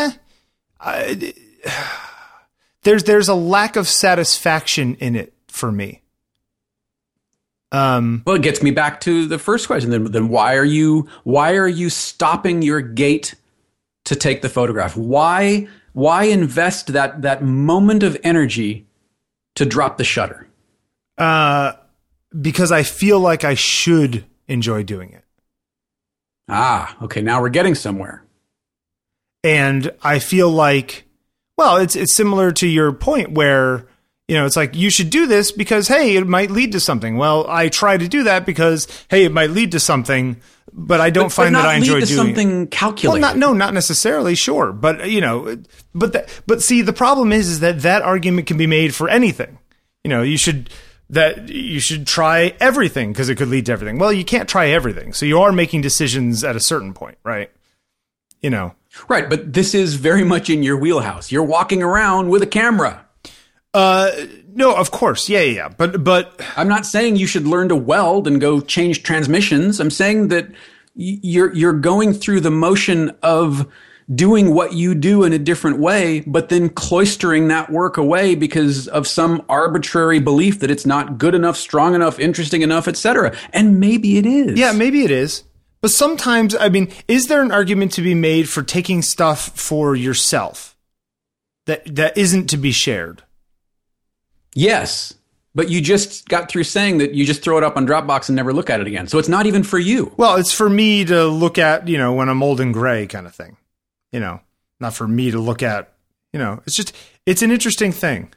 there's a lack of satisfaction in it for me. Well, it gets me back to the first question. Then why are you stopping your gait to take the photograph? Why invest that moment of energy to drop the shutter? Because I feel like I should enjoy doing it. Ah, okay. Now we're getting somewhere. And I feel like, well, it's similar to your point where, it's like you should do this because, hey, it might lead to something. Well, I try to do that because, hey, it might lead to something, but I don't find that I enjoy doing it. Something calculated. Well, not necessarily, sure, but but see, the problem is that argument can be made for anything. You should try everything because it could lead to everything. Well, you can't try everything, so you are making decisions at a certain point, right? Right, but this is very much in your wheelhouse. You're walking around with a camera. No, of course. Yeah. But I'm not saying you should learn to weld and go change transmissions. I'm saying that you're going through the motion of doing what you do in a different way, but then cloistering that work away because of some arbitrary belief that it's not good enough, strong enough, interesting enough, etc. And maybe it is. Yeah, maybe it is. But sometimes, is there an argument to be made for taking stuff for yourself that isn't to be shared? Yes, but you just got through saying that you just throw it up on Dropbox and never look at it again. So it's not even for you. Well, it's for me to look at, when I'm old and gray kind of thing. Not for me to look at, it's an interesting thing.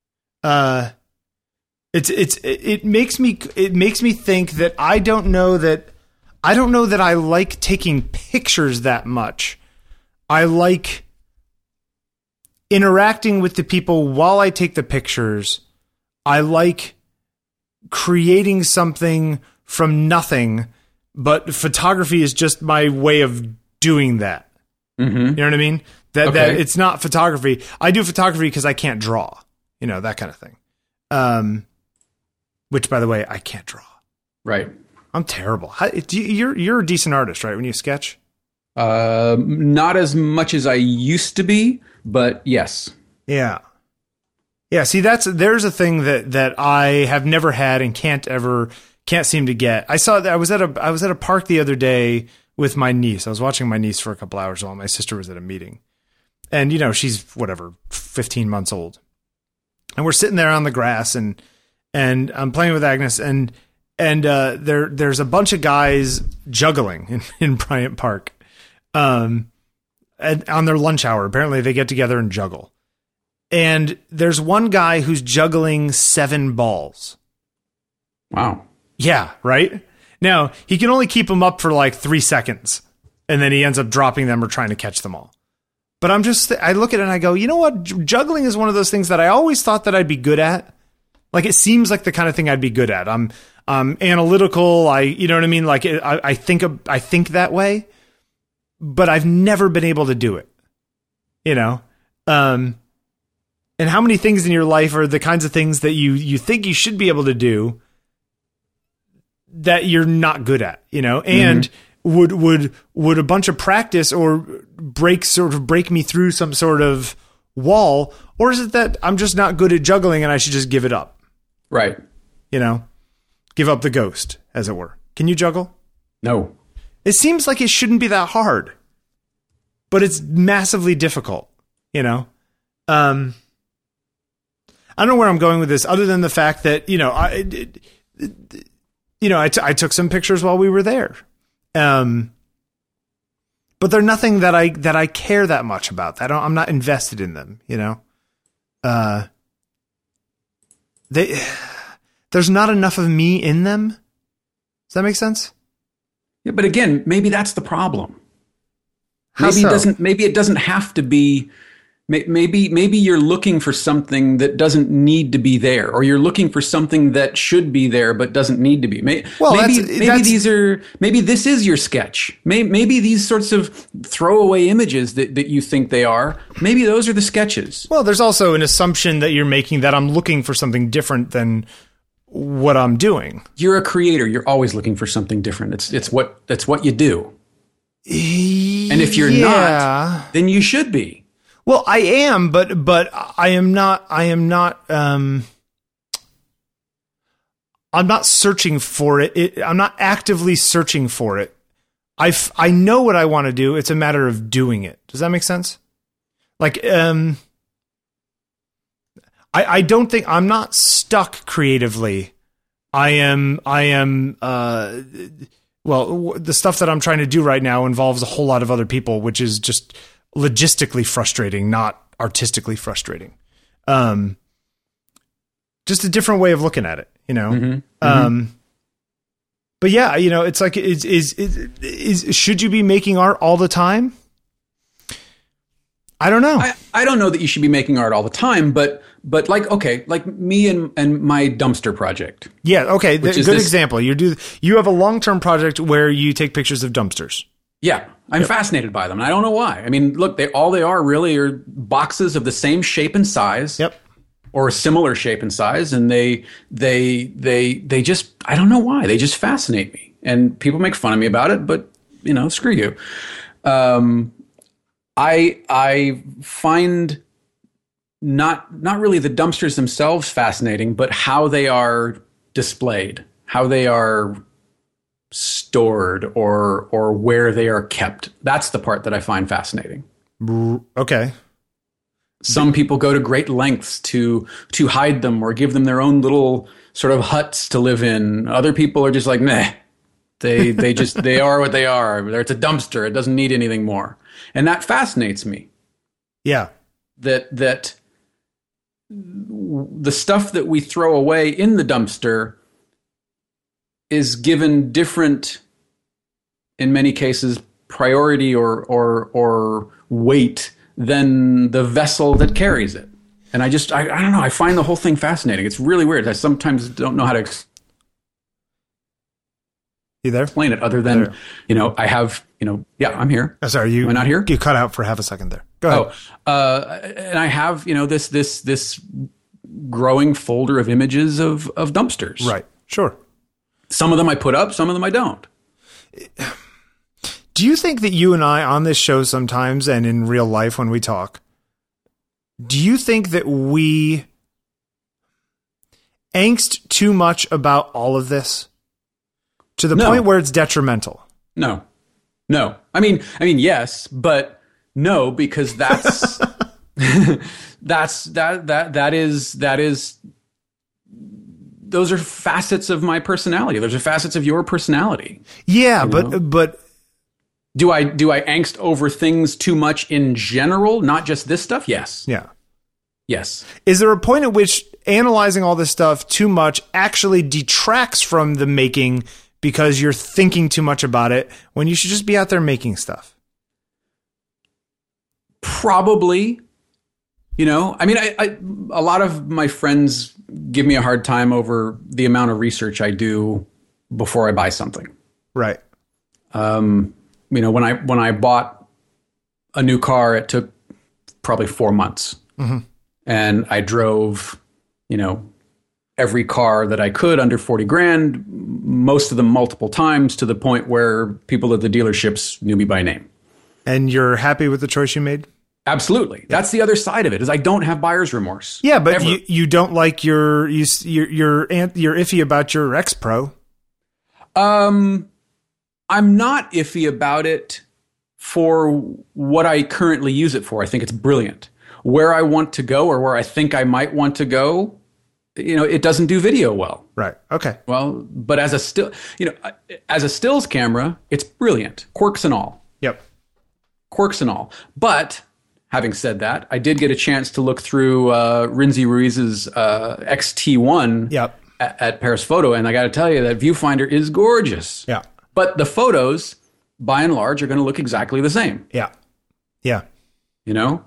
It makes me think that I don't know that I like taking pictures that much. I like interacting with the people while I take the pictures. I like creating something from nothing, but photography is just my way of doing that. Mm-hmm. You know what I mean? That it's not photography. I do photography because I can't draw, that kind of thing. Which, by the way, I can't draw. Right. I'm terrible. You're a decent artist, right? When you sketch? Not as much as I used to be, but yes. Yeah. Yeah, see, there's a thing that I have never had and can't seem to get. I saw that I was at a park the other day with my niece. I was watching my niece for a couple hours while my sister was at a meeting. And she's 15 months old. And we're sitting there on the grass and I'm playing with Agnes and there's a bunch of guys juggling in Bryant Park. On their lunch hour. Apparently they get together and juggle. And there's one guy who's juggling 7 balls. Wow. Yeah, right? Now, he can only keep them up for like 3 seconds, and then he ends up dropping them or trying to catch them all. But I look at it and I go, you know what? Juggling is one of those things that I always thought that I'd be good at. Like, it seems like the kind of thing I'd be good at. I'm analytical. You know what I mean? Like, I think that way, but I've never been able to do it. And how many things in your life are the kinds of things that you think you should be able to do that you're not good at, and would a bunch of practice or break me through some sort of wall, or is it that I'm just not good at juggling and I should just give it up? Right. Give up the ghost, as it were. Can you juggle? No. It seems like it shouldn't be that hard, but it's massively difficult, I don't know where I'm going with this, other than the fact that I took some pictures while we were there, but they're nothing that I care that much about. I'm not invested in them. There's not enough of me in them. Does that make sense? Yeah, but again, maybe that's the problem. How so? Maybe it doesn't have to be Maybe you're looking for something that doesn't need to be there, or you're looking for something that should be there but doesn't need to be. Maybe this is your sketch. Maybe these sorts of throwaway images that you think they are, maybe those are the sketches. Well, there's also an assumption that you're making that I'm looking for something different than what I'm doing. You're a creator. You're always looking for something different. That's what you do. And if you're not, then you should be. Well, I am, but I am not. I'm not searching for it. I'm not actively searching for it. I know what I want to do. It's a matter of doing it. Does that make sense? Like, I don't think I'm not stuck creatively. I am. Well, the stuff that I'm trying to do right now involves a whole lot of other people, which is just logistically frustrating, not artistically frustrating. Just a different way of looking at it, you know? Mm-hmm. But yeah, you know, it's like, should you be making art all the time? I don't know. I don't know that you should be making art all the time, but like, okay, like me and my dumpster project. Yeah. Okay. Good example. You have a long-term project where you take pictures of dumpsters. Yeah. I'm fascinated by them. And I don't know why. I mean, look, they are really are boxes of the same shape and size. Yep. Or a similar shape and size. And they just, I don't know why. They just fascinate me. And people make fun of me about it, but you know, screw you. I find not really the dumpsters themselves fascinating, but how they are displayed, how they are stored, or where they are kept. That's the part that I find fascinating. Okay. Some people go to great lengths to hide them or give them their own little sort of huts to live in. Other people are just like, meh. They are what they are. It's a dumpster. It doesn't need anything more. And that fascinates me. Yeah. That the stuff that we throw away in the dumpster is given different, in many cases, priority or weight than the vessel that carries it. And I don't know. I find the whole thing fascinating. It's really weird. I sometimes don't know how to You there? explain it other than, I have, yeah, I'm here. Sorry, Am I not here? You cut out for half a second there. Go ahead. And I have, this growing folder of images of dumpsters. Right. Sure. Some of them I put up, some of them I don't. Do you think that you and I on this show sometimes and in real life when we talk, do you think that we angst too much about all of this to the point where it's detrimental? No. I mean, yes, but no, because that's that is those are facets of my personality. Those are facets of your personality. Yeah, but do I angst over things too much in general, not just this stuff? Yes. Yeah. Yes. Is there a point at which analyzing all this stuff too much actually detracts from the making because you're thinking too much about it when you should just be out there making stuff? Probably. I mean, a lot of my friends give me a hard time over the amount of research I do before I buy something. Right. When I bought a new car, it took probably 4 months. Mm-hmm. And I drove, every car that I could under 40 grand, most of them multiple times, to the point where people at the dealerships knew me by name. And you're happy with the choice you made? Absolutely. Yeah. That's the other side of it, is I don't have buyer's remorse. Yeah, but you don't like you're iffy about your X Pro. I'm not iffy about it for what I currently use it for. I think it's brilliant. Where I want to go, or where I think I might want to go, it doesn't do video well. Right. Okay. Well, but as a stills camera, it's brilliant. Quirks and all. Yep. Quirks and all. But having said that, I did get a chance to look through Rinzi Ruiz's XT1 yep. at Paris Photo, and I got to tell you, that viewfinder is gorgeous. Yeah. But the photos, by and large, are going to look exactly the same. Yeah. Yeah.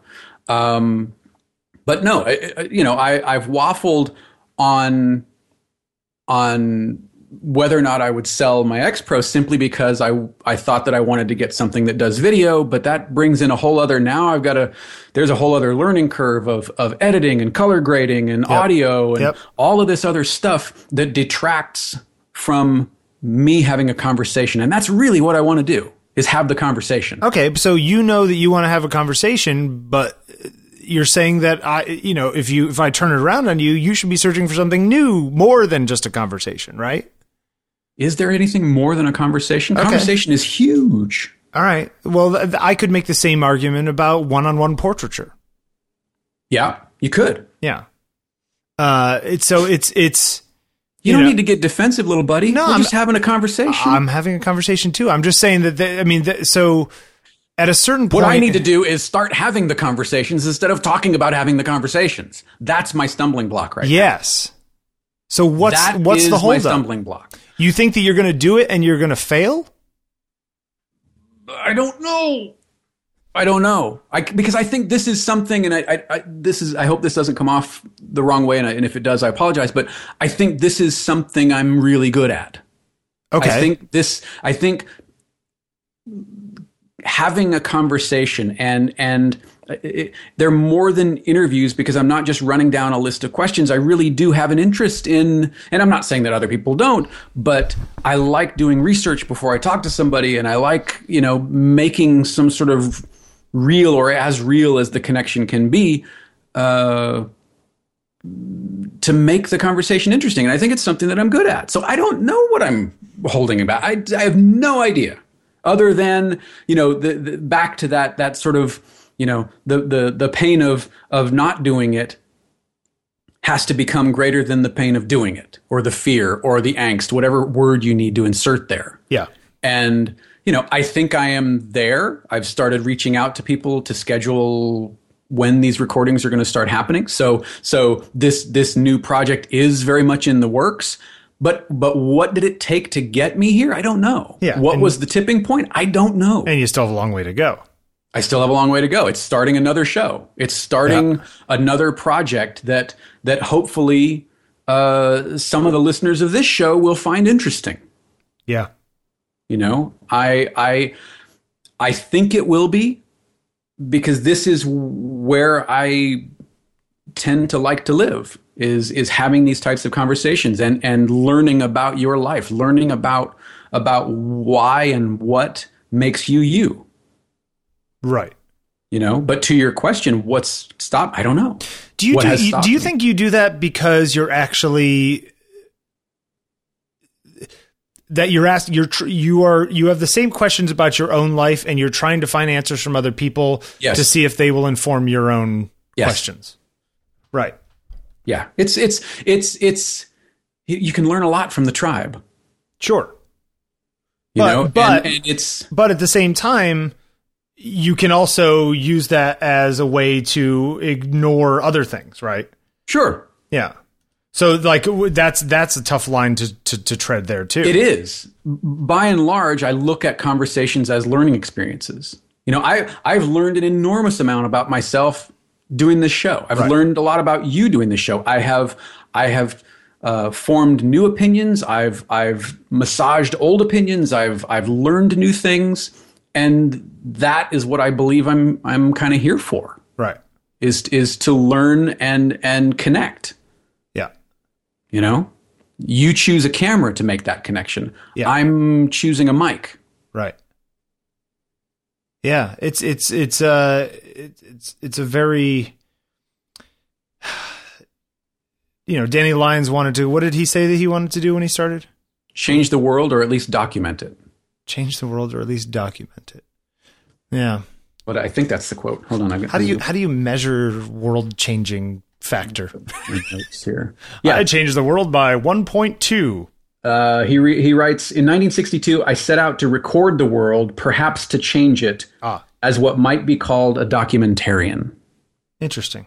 But no, I've waffled on whether or not I would sell my X Pro simply because I thought that I wanted to get something that does video, but that brings in a whole other, now there's a whole other learning curve of editing and color grading and audio and all of this other stuff that detracts from me having a conversation. And that's really what I want to do, is have the conversation. Okay. So you know that you want to have a conversation, but you're saying that if I turn it around on you, you should be searching for something new, more than just a conversation, right? Is there anything more than a conversation? Okay. Conversation is huge. All right. Well, I could make the same argument about one-on-one portraiture. Yeah, you could. Yeah. It's you don't need to get defensive, little buddy. No, I'm just having a conversation. I'm having a conversation too. I'm just saying that. So at a certain point, what I need to do is start having the conversations instead of talking about having the conversations. That's my stumbling block right now. Yes. So what's the holdup? My stumbling block. You think that you're going to do it and you're going to fail? I don't know. Because I think this is something, and I hope this doesn't come off the wrong way, and if it does, I apologize. But I think this is something I'm really good at. Okay. I think having a conversation and they're more than interviews, because I'm not just running down a list of questions. I really do have an interest in, and I'm not saying that other people don't, but I like doing research before I talk to somebody, and I like, making some sort of real or as real as the connection can be, to make the conversation interesting. And I think it's something that I'm good at. So I don't know what I'm holding back. I have no idea, other than, the back to that sort of, the pain of not doing it has to become greater than the pain of doing it, or the fear or the angst, whatever word you need to insert there. Yeah. And, I think I am there. I've started reaching out to people to schedule when these recordings are going to start happening. So this new project is very much in the works. But what did it take to get me here? I don't know. Yeah. What was the tipping point? I don't know. And you still have a long way to go. I still have a long way to go. It's starting another show. It's starting another project that hopefully some of the listeners of this show will find interesting. Yeah. I think it will be, because this is where I tend to like to live, is having these types of conversations and learning about your life, learning about why and what makes you you. Right. But to your question, what's stopped? I don't know. Do you think you do that because you're actually, that you're asked, you have the same questions about your own life, and you're trying to find answers from other people to see if they will inform your own questions? Right. Yeah. It's you can learn a lot from the tribe. Sure. But at the same time, you can also use that as a way to ignore other things, right? Sure. Yeah. So that's a tough line to tread there too. It is. By and large, I look at conversations as learning experiences. I've learned an enormous amount about myself doing this show. I've learned a lot about you doing this show. I have formed new opinions. I've massaged old opinions. I've learned new things, and that is what I believe I'm kind of here for. Right. Is to learn and connect. Yeah. You choose a camera to make that connection. Yeah. I'm choosing a mic. Right. Yeah. It's a very, Danny Lyons wanted to, what did he say that he wanted to do when he started? Change the world, or at least document it. Change the world, or at least document it. Yeah. But I think that's the quote. Hold on. How do you measure world changing factor? Notes here. Yeah. I changed the world by 1.2. He writes, in 1962, I set out to record the world, perhaps to change it, as what might be called a documentarian. Interesting.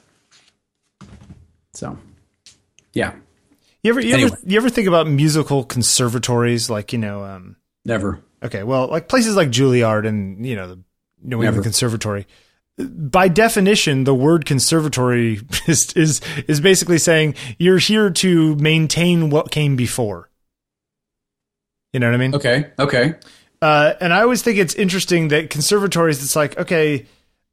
So, yeah. You ever think about musical conservatories, like, Never. Okay, well, like places like Juilliard and, the New England Conservatory. by definition, the word conservatory is basically saying you're here to maintain what came before. You know what I mean? Okay. And I always think it's interesting that conservatories, it's like, okay,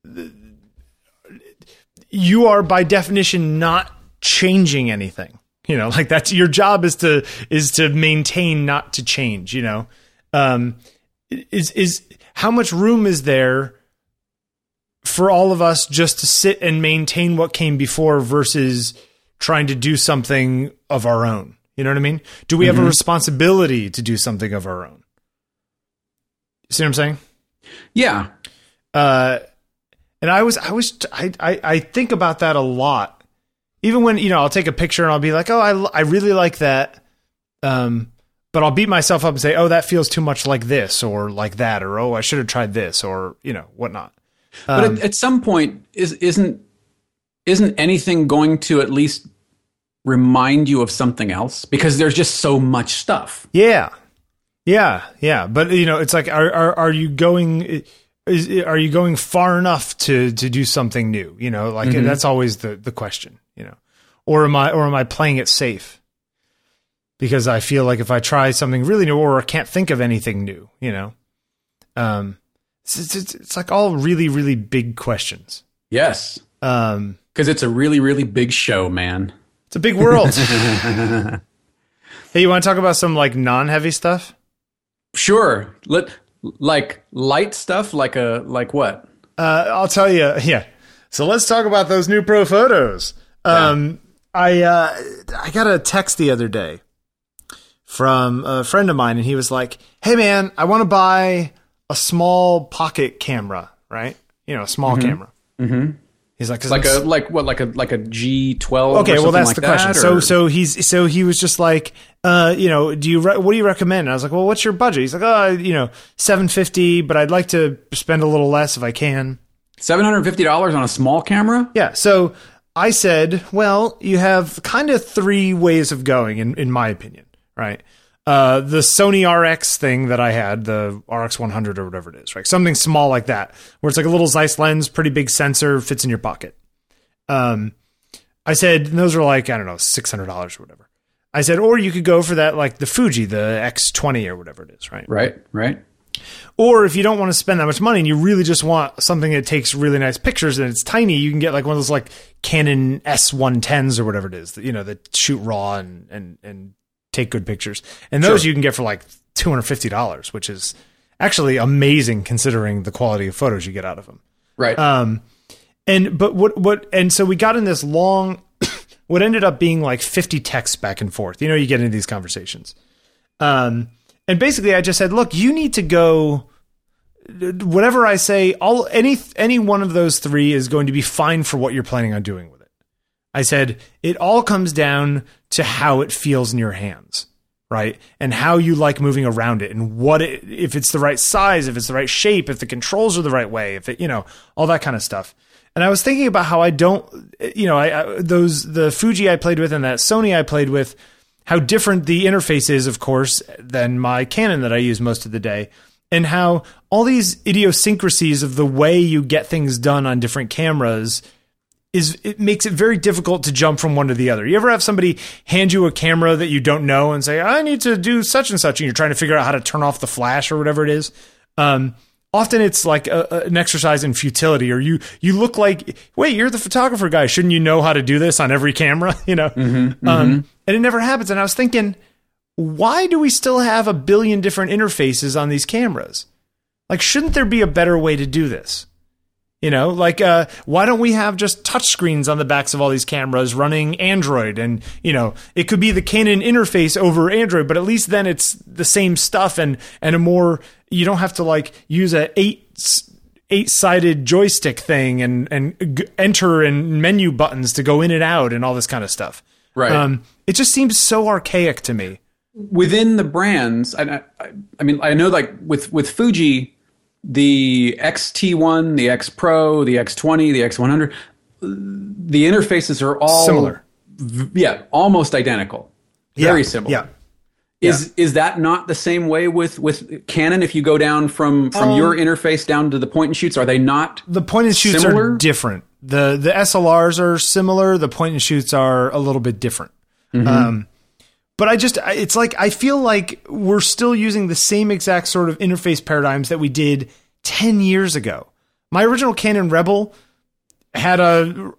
you are by definition not changing anything. You know, like that's your job is to maintain, not to change, you know. Is how much room is there for all of us just to sit and maintain what came before versus trying to do something of our own? You know what I mean? Do we have a responsibility to do something of our own? See what I'm saying? Yeah. And I think about that a lot. Even when, you know, I'll take a picture and I'll be like, oh, I really like that. But I'll beat myself up and say, oh, that feels too much like this or like that, or, oh, I should have tried this, or, you know, whatnot. But at some point, isn't anything going to at least remind you of something else? Because there's just so much stuff. Yeah. But, you know, it's like, are you going... Are you going far enough to do something new? You know, like that's always the question, you know, or am I playing it safe? Because I feel like if I try something really new or I can't think of anything new, you know, it's like all really, really big questions. Yes. Because it's a really, really big show, man. It's a big world. Hey, you want to talk about some like non-heavy stuff? Sure. Like light stuff, like what? I'll tell you. Yeah. So let's talk about those new Pro Photos. I got a text the other day from a friend of mine, and he was like, "Hey man, I want to buy a small pocket camera, right? You know, a small camera." Mm-hmm. He's like, like a G12. Okay, well that's like the question. So he was just like, you know, what do you recommend? And I was like, well, what's your budget? He's like, oh, you know, $750, but I'd like to spend a little less if I can. $750 on a small camera? Yeah. So I said, well, you have kind of three ways of going, in my opinion, right? The Sony RX thing that I had, the RX 100 or whatever it is, right? Something small like that, where it's like a little Zeiss lens, pretty big sensor, fits in your pocket. I said, those are like, I don't know, $600 or whatever. I said, or you could go for that, like the Fuji, the X20 or whatever it is, right? Right. Or if you don't want to spend that much money and you really just want something that takes really nice pictures and it's tiny, you can get like one of those like Canon S110s or whatever it is, that, you know, that shoot raw and take good pictures. And those you can get for like $250, which is actually amazing considering the quality of photos you get out of them. Right. And so we got in this long, what ended up being like 50 texts back and forth. You know, you get into these conversations. And basically I just said, look, you need to go, whatever I say, any one of those three is going to be fine for what you're planning on doing with it. I said, it all comes down to how it feels in your hands, right? And how you like moving around it, and if it's the right size, if it's the right shape, if the controls are the right way, if it, you know, all that kind of stuff. And I was thinking about how I don't, you know, the Fuji I played with and that Sony I played with, how different the interface is, of course, than my Canon that I use most of the day, and how all these idiosyncrasies of the way you get things done on different cameras it makes it very difficult to jump from one to the other. You ever have somebody hand you a camera that you don't know and say, I need to do such and such, and you're trying to figure out how to turn off the flash or whatever it is? Often it's like an exercise in futility, or you look like, wait, you're the photographer guy. Shouldn't you know how to do this on every camera? You know? And it never happens. And I was thinking, why do we still have a billion different interfaces on these cameras? Like, shouldn't there be a better way to do this? You know, like, why don't we have just touchscreens on the backs of all these cameras running Android? And, you know, it could be the Canon interface over Android, but at least then it's the same stuff and a more, you don't have to like use a eight-sided joystick thing and enter and menu buttons to go in and out and all this kind of stuff. Right. It just seems so archaic to me. Within the brands, I mean, I know like with Fuji, the XT1, the X Pro, the X20, the X100, the interfaces are all similar. Yeah, almost identical. Very similar. Yeah. Is that not the same way with Canon? If you go down from your interface down to the point and shoots, are they not? The point and shoots similar? are different. The SLRs are similar. The point and shoots are a little bit different. But it's like I feel like we're still using the same exact sort of interface paradigms that we did 10 years ago. My original Canon Rebel had a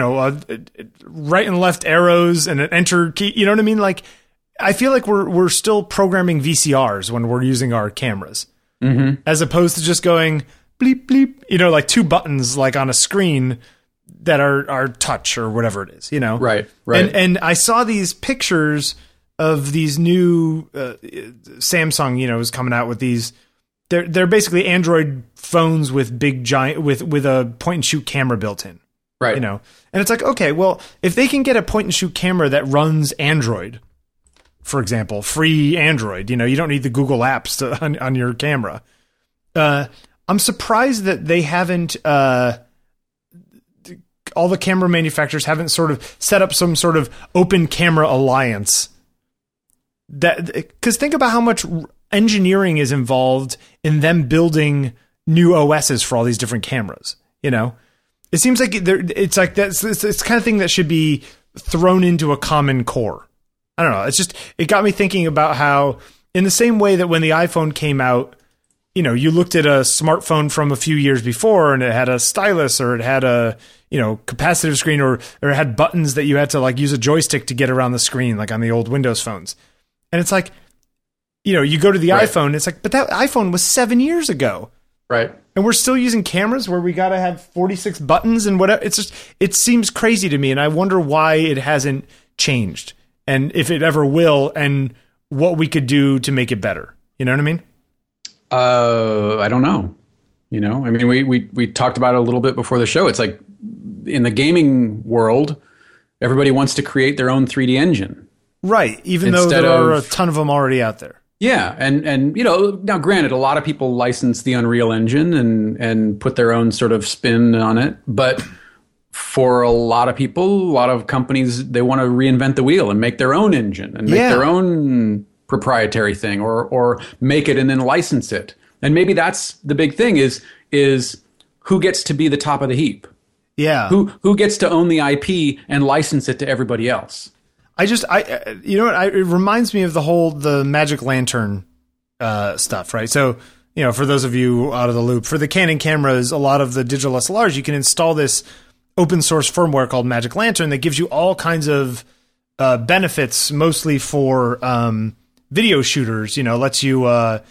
right and left arrows and an enter key. You know what I mean? Like, I feel like we're still programming VCRs when we're using our cameras, as opposed to just going bleep bleep. Like two buttons like on a screen that are touch or whatever it is. Right. And I saw these pictures of these new Samsung. Is coming out with these. They're basically Android phones with big giant with a point and shoot camera built in. Right. And it's like, okay, well, if they can get a point and shoot camera that runs Android, for example, free Android, you don't need the Google apps on your camera. I'm surprised that they haven't, all the camera manufacturers haven't sort of set up some sort of open camera alliance. Because think about how much engineering is involved in them building new OSs for all these different cameras. It seems like it's like that's it's the kind of thing that should be thrown into a common core. I don't know. It got me thinking about how, in the same way that when the iPhone came out, you looked at a smartphone from a few years before and it had a stylus or it had a, capacitive screen or it had buttons that you had to like use a joystick to get around the screen, like on the old Windows phones. And it's like, you go to the iPhone, it's like, but that iPhone was 7 years ago. Right. And we're still using cameras where we got to have 46 buttons and whatever. It seems crazy to me. And I wonder why it hasn't changed and if it ever will and what we could do to make it better. You know what I mean? I don't know. I mean, we talked about it a little bit before the show. It's like in the gaming world, everybody wants to create their own 3D engine. Right. Even though there are a ton of them already out there. Yeah, and now granted, a lot of people license the Unreal Engine and put their own sort of spin on it, but for a lot of people, a lot of companies, they want to reinvent the wheel and make their own engine and make their own proprietary thing or make it and then license it. And maybe that's the big thing is who gets to be the top of the heap? Yeah. Who gets to own the IP and license it to everybody else? It reminds me of the Magic Lantern stuff, right? So, for those of you out of the loop, for the Canon cameras, a lot of the digital SLRs, you can install this open source firmware called Magic Lantern that gives you all kinds of benefits, mostly for video shooters. Lets you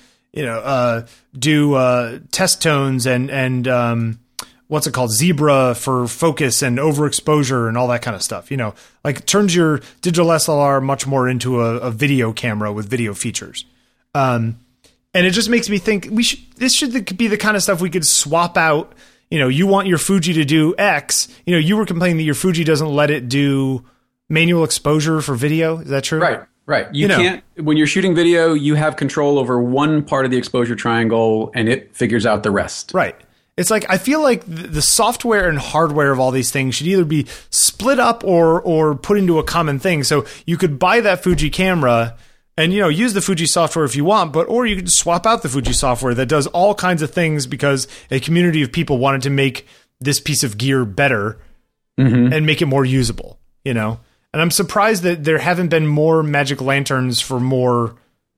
do test tones and what's it called? Zebra for focus and overexposure and all that kind of stuff. Like turns your digital SLR much more into a video camera with video features. And it just makes me think this should be the kind of stuff we could swap out. You want your Fuji to do X. You were complaining that your Fuji doesn't let it do manual exposure for video. Is that true? Right. You can't, when you're shooting video, you have control over one part of the exposure triangle and it figures out the rest. Right. It's like, I feel like the software and hardware of all these things should either be split up or put into a common thing. So you could buy that Fuji camera and, use the Fuji software if you want, or you could swap out the Fuji software that does all kinds of things because a community of people wanted to make this piece of gear better and make it more usable, And I'm surprised that there haven't been more Magic Lanterns for more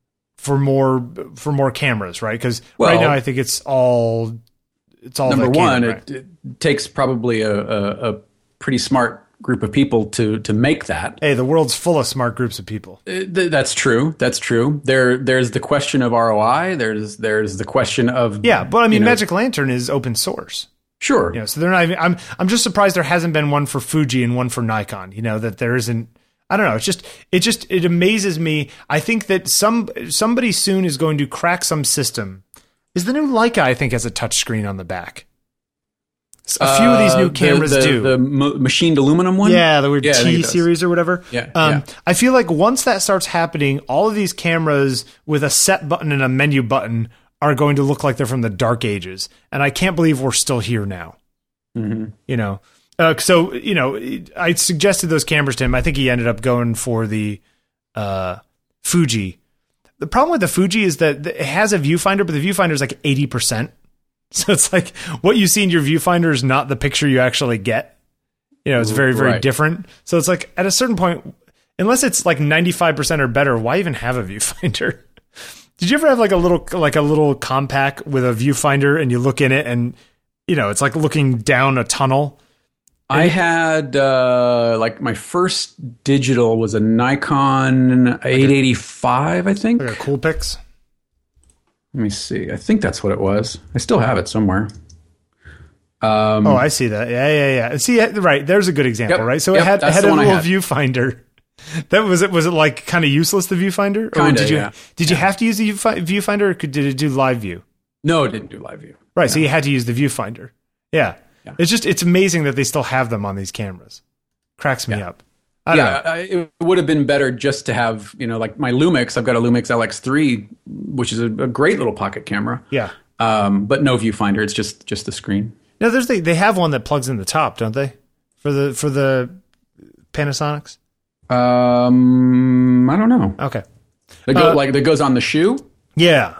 cameras, right? Because right now I think it's all number one. Right? It takes probably a pretty smart group of people to make that. Hey, the world's full of smart groups of people. That's true. There's the question of ROI. There's the question of but I mean, Magic Lantern is open source. Sure. So they're not even. I'm just surprised there hasn't been one for Fuji and one for Nikon. That there isn't. I don't know. It amazes me. I think that somebody soon is going to crack some system. Is the new Leica, I think, has a touch screen on the back. A few of these new cameras do. The machined aluminum one? Yeah, the weird T series or whatever. Yeah. I feel like once that starts happening, all of these cameras with a set button and a menu button are going to look like they're from the dark ages. And I can't believe we're still here now. I suggested those cameras to him. I think he ended up going for the Fuji. The problem with the Fuji is that it has a viewfinder, but the viewfinder is like 80%. So it's like what you see in your viewfinder is not the picture you actually get. It's very, very different. So it's like at a certain point, unless it's like 95% or better, why even have a viewfinder? Did you ever have like a little compact with a viewfinder and you look in it and, it's like looking down a tunnel? I had like my first digital was a Nikon 885, I think. Like a Coolpix? Let me see. I think that's what it was. I still have it somewhere. I see that. Yeah. See, right. There's a good example, right? So it had a little viewfinder. That was it. Was it like kind of useless, the viewfinder? Or did you have to use the viewfinder, or did it do live view? No, it didn't do live view. Right. No. So you had to use the viewfinder. Yeah. It's amazing that they still have them on these cameras. Cracks me up. It would have been better just to have, like my Lumix. I've got a Lumix LX3, which is a great little pocket camera. Yeah. But no viewfinder. It's just the screen. No, they have one that plugs in the top, don't they? For the Panasonics? I don't know. Okay. That goes on the shoe? Yeah.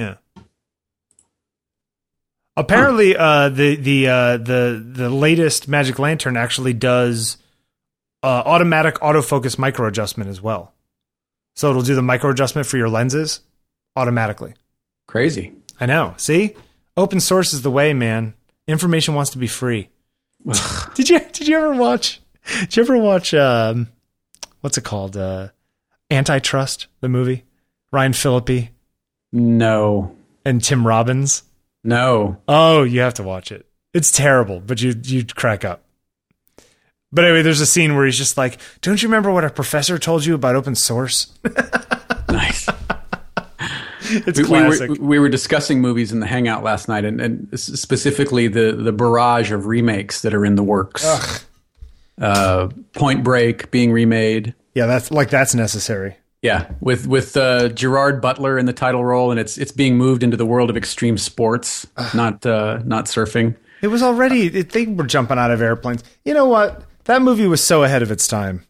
Apparently, the latest Magic Lantern actually does automatic autofocus micro adjustment as well. So it'll do the micro adjustment for your lenses automatically. Crazy. I know. See, open source is the way, man. Information wants to be free. Did you ever watch? What's it called? Antitrust, the movie. Ryan Phillippe. No. And Tim Robbins. No. Oh, you have to watch it. It's terrible, but you'd crack up. But anyway, there's a scene where he's just like, "Don't you remember what our professor told you about open source?" Nice. It's classic. We were discussing movies in the Hangout last night, and specifically the barrage of remakes that are in the works. Point Break being remade. Yeah, that's necessary. Yeah, with Gerard Butler in the title role, and it's being moved into the world of extreme sports, not surfing. It was already they were jumping out of airplanes. You know what? That movie was so ahead of its time.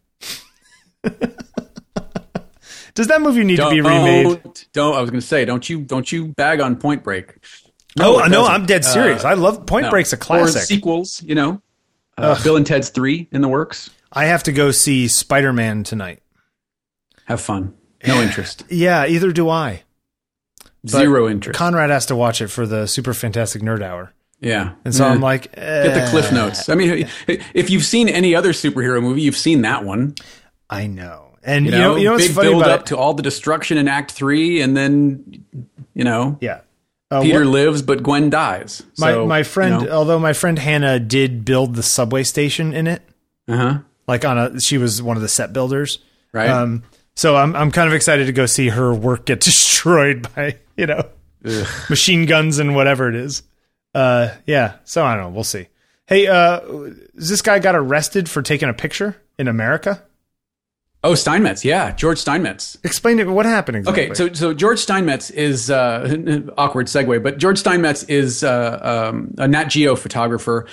Does that movie need to be remade? I was going to say, don't you bag on Point Break? No, I'm dead serious. I love Point Break's a classic. Or sequels, Bill and Ted's 3 in the works. I have to go see Spider-Man tonight. Have fun. No interest. Yeah, either do I. Zero interest. Conrad has to watch it for the Super Fantastic Nerd Hour. Yeah. And so I'm like... Get the Cliff Notes. I mean, if you've seen any other superhero movie, you've seen that one. I know. And you know what's big funny build about up to all the destruction in Act 3, and then, Yeah. Peter lives, but Gwen dies. My friend, although my friend Hannah did build the subway station in it. Uh-huh. Like she was one of the set builders. Right. So I'm kind of excited to go see her work get destroyed by, machine guns and whatever it is. Yeah. So I don't know. We'll see. Hey, this guy got arrested for taking a picture in America? Oh, Steinmetz. Yeah. George Steinmetz. Explain it. What happened exactly? Okay. So George Steinmetz is, awkward segue, but George Steinmetz is, a Nat Geo photographer,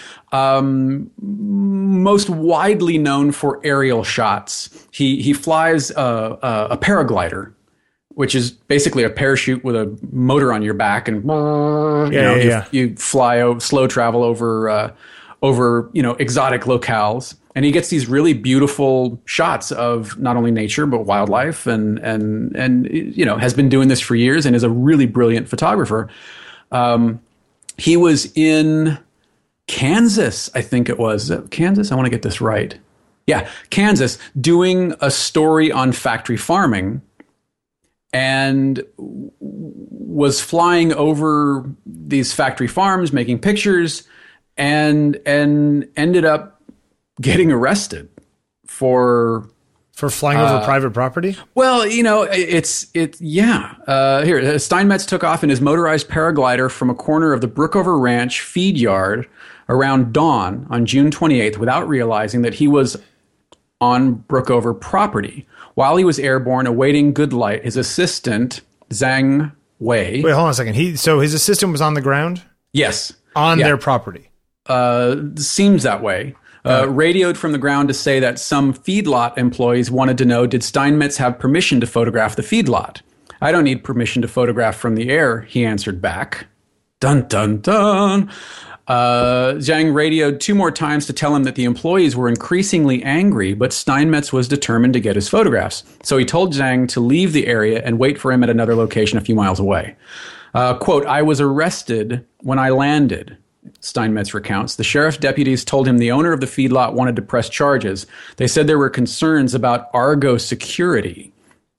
most widely known for aerial shots. He flies, a paraglider, which is basically a parachute with a motor on your back, and you fly slow travel over exotic locales. And he gets these really beautiful shots of not only nature but wildlife, and has been doing this for years and is a really brilliant photographer. He was in Kansas, I think it was. Kansas? I want to get this right. Yeah, Kansas, doing a story on factory farming, and was flying over these factory farms, making pictures, and ended up getting arrested for flying over private property. Well, here Steinmetz took off in his motorized paraglider from a corner of the Brookover Ranch feed yard around dawn on June 28th without realizing that he was on Brookover property. While he was airborne awaiting good light, his assistant Zhang Wei. Wait, hold on a second. So his assistant was on the ground? Yes. On their property. Seems that way. Radioed from the ground to say that some feedlot employees wanted to know, did Steinmetz have permission to photograph the feedlot? I don't need permission to photograph from the air, he answered back. Dun, dun, dun. Zhang radioed 2 more times to tell him that the employees were increasingly angry, but Steinmetz was determined to get his photographs. So he told Zhang to leave the area and wait for him at another location a few miles away. Quote, I was arrested when I landed, Steinmetz recounts. The sheriff's deputies told him the owner of the feedlot wanted to press charges. They said there were concerns about agro security.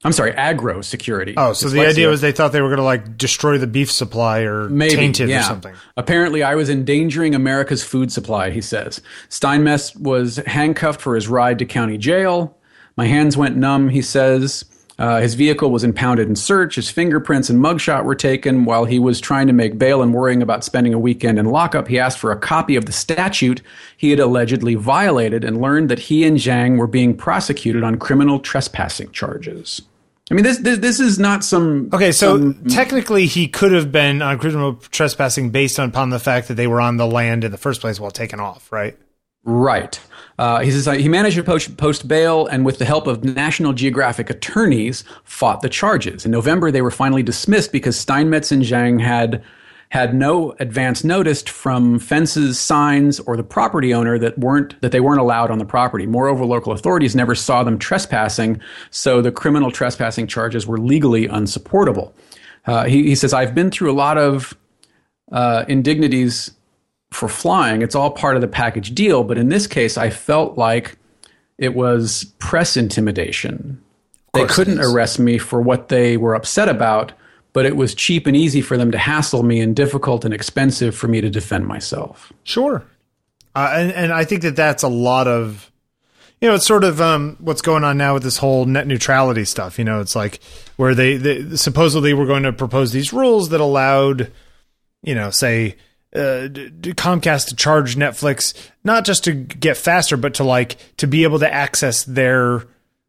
Oh, so the idea was they thought they were going to like destroy the beef supply or taint it or something. Apparently, I was endangering America's food supply, he says. Steinmetz was handcuffed for his ride to county jail. My hands went numb, he says. His vehicle was impounded and searched. His fingerprints and mugshot were taken. While he was trying to make bail and worrying about spending a weekend in lockup, he asked for a copy of the statute he had allegedly violated and learned that he and Zhang were being prosecuted on criminal trespassing charges. I mean, this is not some... Okay, so technically he could have been on criminal trespassing based upon the fact that they were on the land in the first place while taken off, right? Right. He says he managed to post bail and with the help of National Geographic attorneys fought the charges. In November, they were finally dismissed because Steinmetz and Zhang had no advance notice from fences, signs, or the property owner that they weren't allowed on the property. Moreover, local authorities never saw them trespassing, so the criminal trespassing charges were legally unsupportable. He says, I've been through a lot of indignities for flying. It's all part of the package deal, but in this case, I felt like it was press intimidation. They couldn't arrest me for what they were upset about, but it was cheap and easy for them to hassle me and difficult and expensive for me to defend myself. Sure. And I think that that's a lot of, it's sort of what's going on now with this whole net neutrality stuff. It's like where they supposedly were going to propose these rules that allowed, say, Comcast to charge Netflix, not just to get faster, but to be able to access their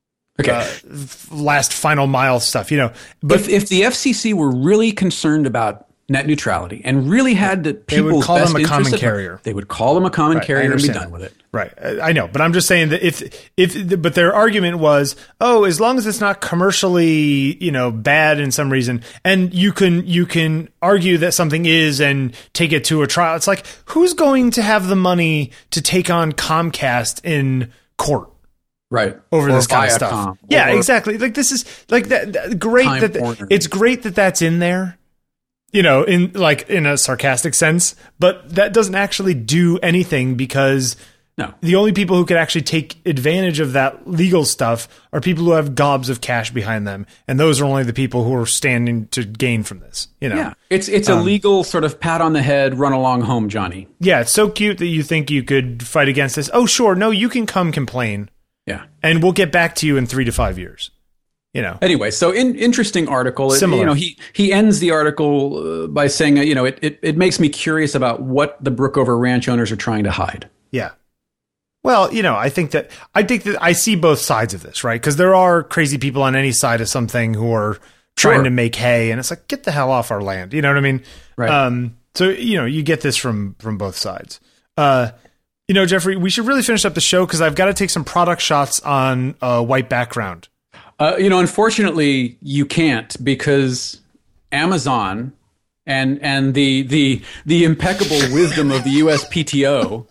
last final mile stuff, But if the FCC were really concerned about net neutrality and really had the people's best interest, common carrier. They would call them a common carrier and be done with it. Right. I know, but I'm just saying that but their argument was, as long as it's not commercially, bad in some reason, and you can argue that something is and take it to a trial. It's like, who's going to have the money to take on Comcast in court? Right. Over this kind of stuff. Yeah, exactly. Like this is like that great it's great that that's in there. In a sarcastic sense, but that doesn't actually do anything because the only people who could actually take advantage of that legal stuff are people who have gobs of cash behind them, and those are only the people who are standing to gain from this. Yeah, it's a legal sort of pat on the head, run along home, Johnny. Yeah, it's so cute that you think you could fight against this. Oh, sure, no, you can come complain. Yeah, and we'll get back to you in 3 to 5 years. Anyway, so interesting article. Similar. He ends the article by saying, it makes me curious about what the Brookover Ranch owners are trying to hide. Yeah. Well, I think that I see both sides of this, right? Because there are crazy people on any side of something who are trying to make hay, and it's like, get the hell off our land. You know what I mean? Right. So you get this from both sides. Jeffrey, we should really finish up the show because I've got to take some product shots on a white background. Unfortunately, you can't because Amazon and the impeccable wisdom of the USPTO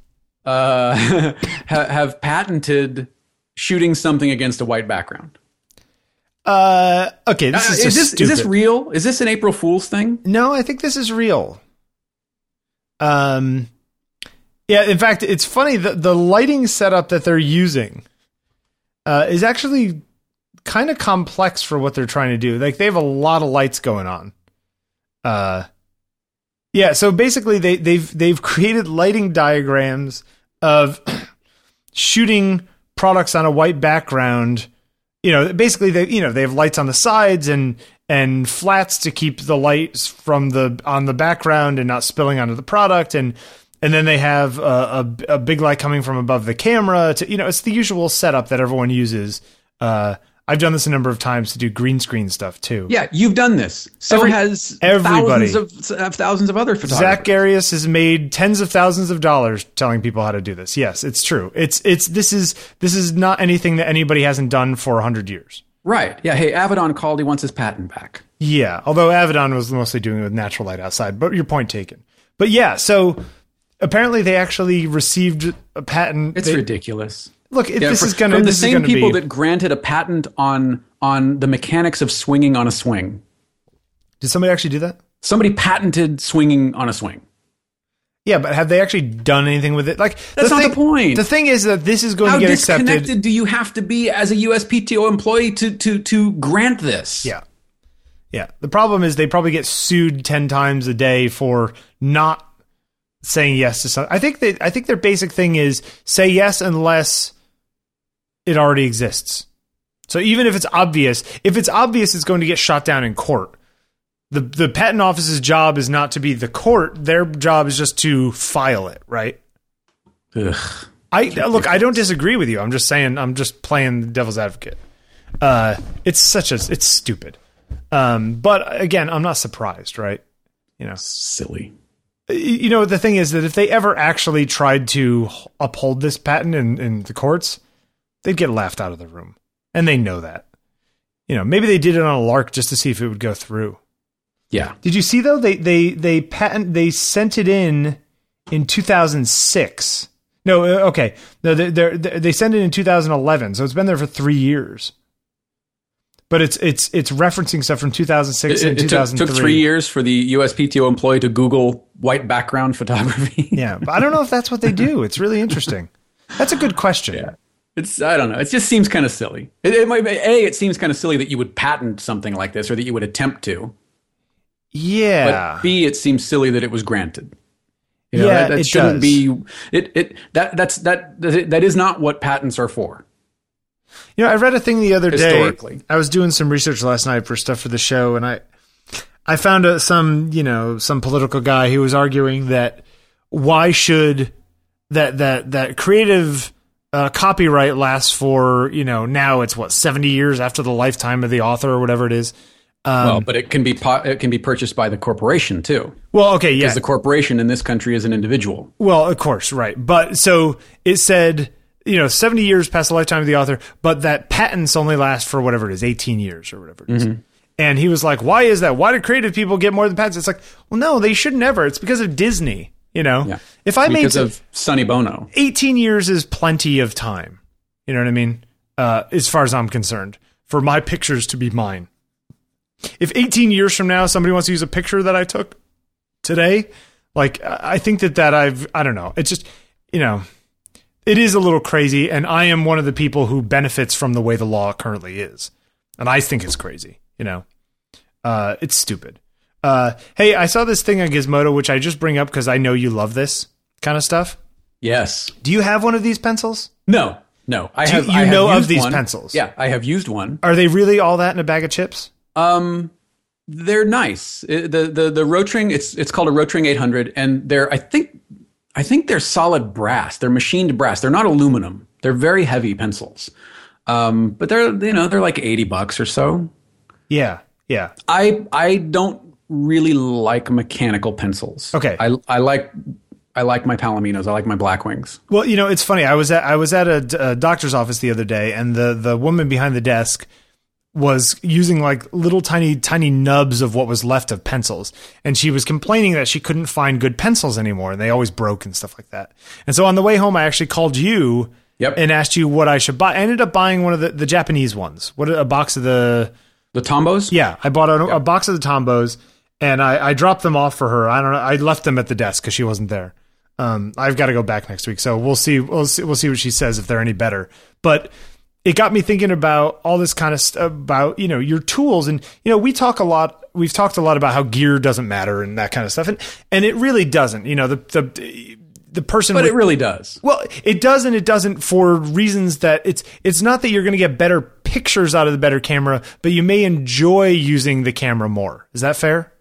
have patented shooting something against a white background. Okay, is this real? Is this an April Fool's thing? No, I think this is real. Yeah, in fact, it's funny that the lighting setup that they're using is actually kind of complex for what they're trying to do. Like they have a lot of lights going on. Yeah, so basically they've created lighting diagrams of shooting products on a white background. Basically they have lights on the sides and flats to keep the lights on the background and not spilling onto the product, and then they have a big light coming from above the camera to it's the usual setup that everyone uses. I've done this a number of times to do green screen stuff too. Yeah, you've done this. So has everybody. Thousands of other photographers. Zach Garius has made tens of thousands of dollars telling people how to do this. Yes, it's true. This is not anything that anybody hasn't done for 100 years. Right. Yeah. Hey, Avedon called. He wants his patent back. Yeah, although Avedon was mostly doing it with natural light outside, but your point taken. But yeah, so apparently they actually received a patent. It's ridiculous. Look, if this is going to from the this same is people be, that granted a patent on the mechanics of swinging on a swing. Did somebody actually do that? Somebody patented swinging on a swing. Yeah, but have they actually done anything with it? Like that's not the point. The thing is that this is going to get accepted. How disconnected do you have to be as a USPTO employee to grant this? Yeah. Yeah. The problem is they probably get sued 10 times a day for not saying yes to something. I think their basic thing is say yes unless it already exists. So even if it's obvious, it's going to get shot down in court. The patent office's job is not to be the court. Their job is just to file it, right? Ugh. I don't disagree with you. I'm just saying, I'm just playing the devil's advocate. It's stupid. But again, I'm not surprised, right? You know, silly. You know, the thing is that if they ever actually tried to uphold this patent in the courts, they'd get laughed out of the room. And they know that. You know, maybe they did it on a lark just to see if it would go through. Yeah. Did you see though? They sent it in 2006. No, okay. No, they sent it in 2011, so it's been there for 3 years. But it's referencing stuff from 2006 and 2003. It took 3 years for the USPTO employee to Google white background photography. Yeah, but I don't know if that's what they do. It's really interesting. That's a good question. Yeah. I don't know. It just seems kind of silly. It seems kind of silly that you would patent something like this or that you would attempt to. Yeah. But B, it seems silly that it was granted. You know, yeah, that shouldn't be. That is not what patents are for. You know, I read a thing the other day. I was doing some research last night for stuff for the show, and I found some political guy who was arguing that why should that creative copyright lasts for, you know, now it's 70 years after the lifetime of the author or whatever it is. But it can be purchased by the corporation too. Well, okay, yeah. Because the corporation in this country is an individual. Well, of course, right. But so it said, you know, 70 years past the lifetime of the author, but that patents only last for whatever it is, 18 years or whatever it is. Mm-hmm. And he was like, why is that? Why do creative people get more than patents? It's like, well, no, they should never. It's because of Disney, you know? Yeah. Because of Sonny Bono. 18 years is plenty of time. You know what I mean? As far as I'm concerned, for my pictures to be mine. If 18 years from now somebody wants to use a picture that I took today, like I think that I don't know. It's just, you know, it is a little crazy, and I am one of the people who benefits from the way the law currently is. And I think it's crazy, you know. It's stupid. Hey, I saw this thing on Gizmodo, which I just bring up because I know you love this kind of stuff. Yes. Do you have one of these pencils? No. I have of these one. Pencils? Yeah, I have used one. Are they really all that in a bag of chips? They're nice. The Rotring, it's called a Rotring 800, and they're I think they're solid brass. They're machined brass. They're not aluminum. They're very heavy pencils. But they're like $80 or so. Yeah. I don't really like mechanical pencils. Okay. I like my Palominos. I like my Blackwings. Well, you know, it's funny. I was at a doctor's office the other day, and the woman behind the desk was using like little tiny nubs of what was left of pencils. And she was complaining that she couldn't find good pencils anymore. And they always broke and stuff like that. And so on the way home, I actually called you and asked you what I should buy. I ended up buying one of the Japanese ones. A box of the Tombos? Yeah. I bought a box of the Tombos, and I dropped them off for her. I don't know. I left them at the desk because she wasn't there. I've got to go back next week. So we'll see what she says if they're any better. But it got me thinking about all this kind of stuff about, you know, your tools. And, you know, we've talked a lot about how gear doesn't matter and that kind of stuff. And it really doesn't, you know, the person, but it really does. Well, it does. And it doesn't for reasons that it's not that you're going to get better pictures out of the better camera, but you may enjoy using the camera more. Is that fair?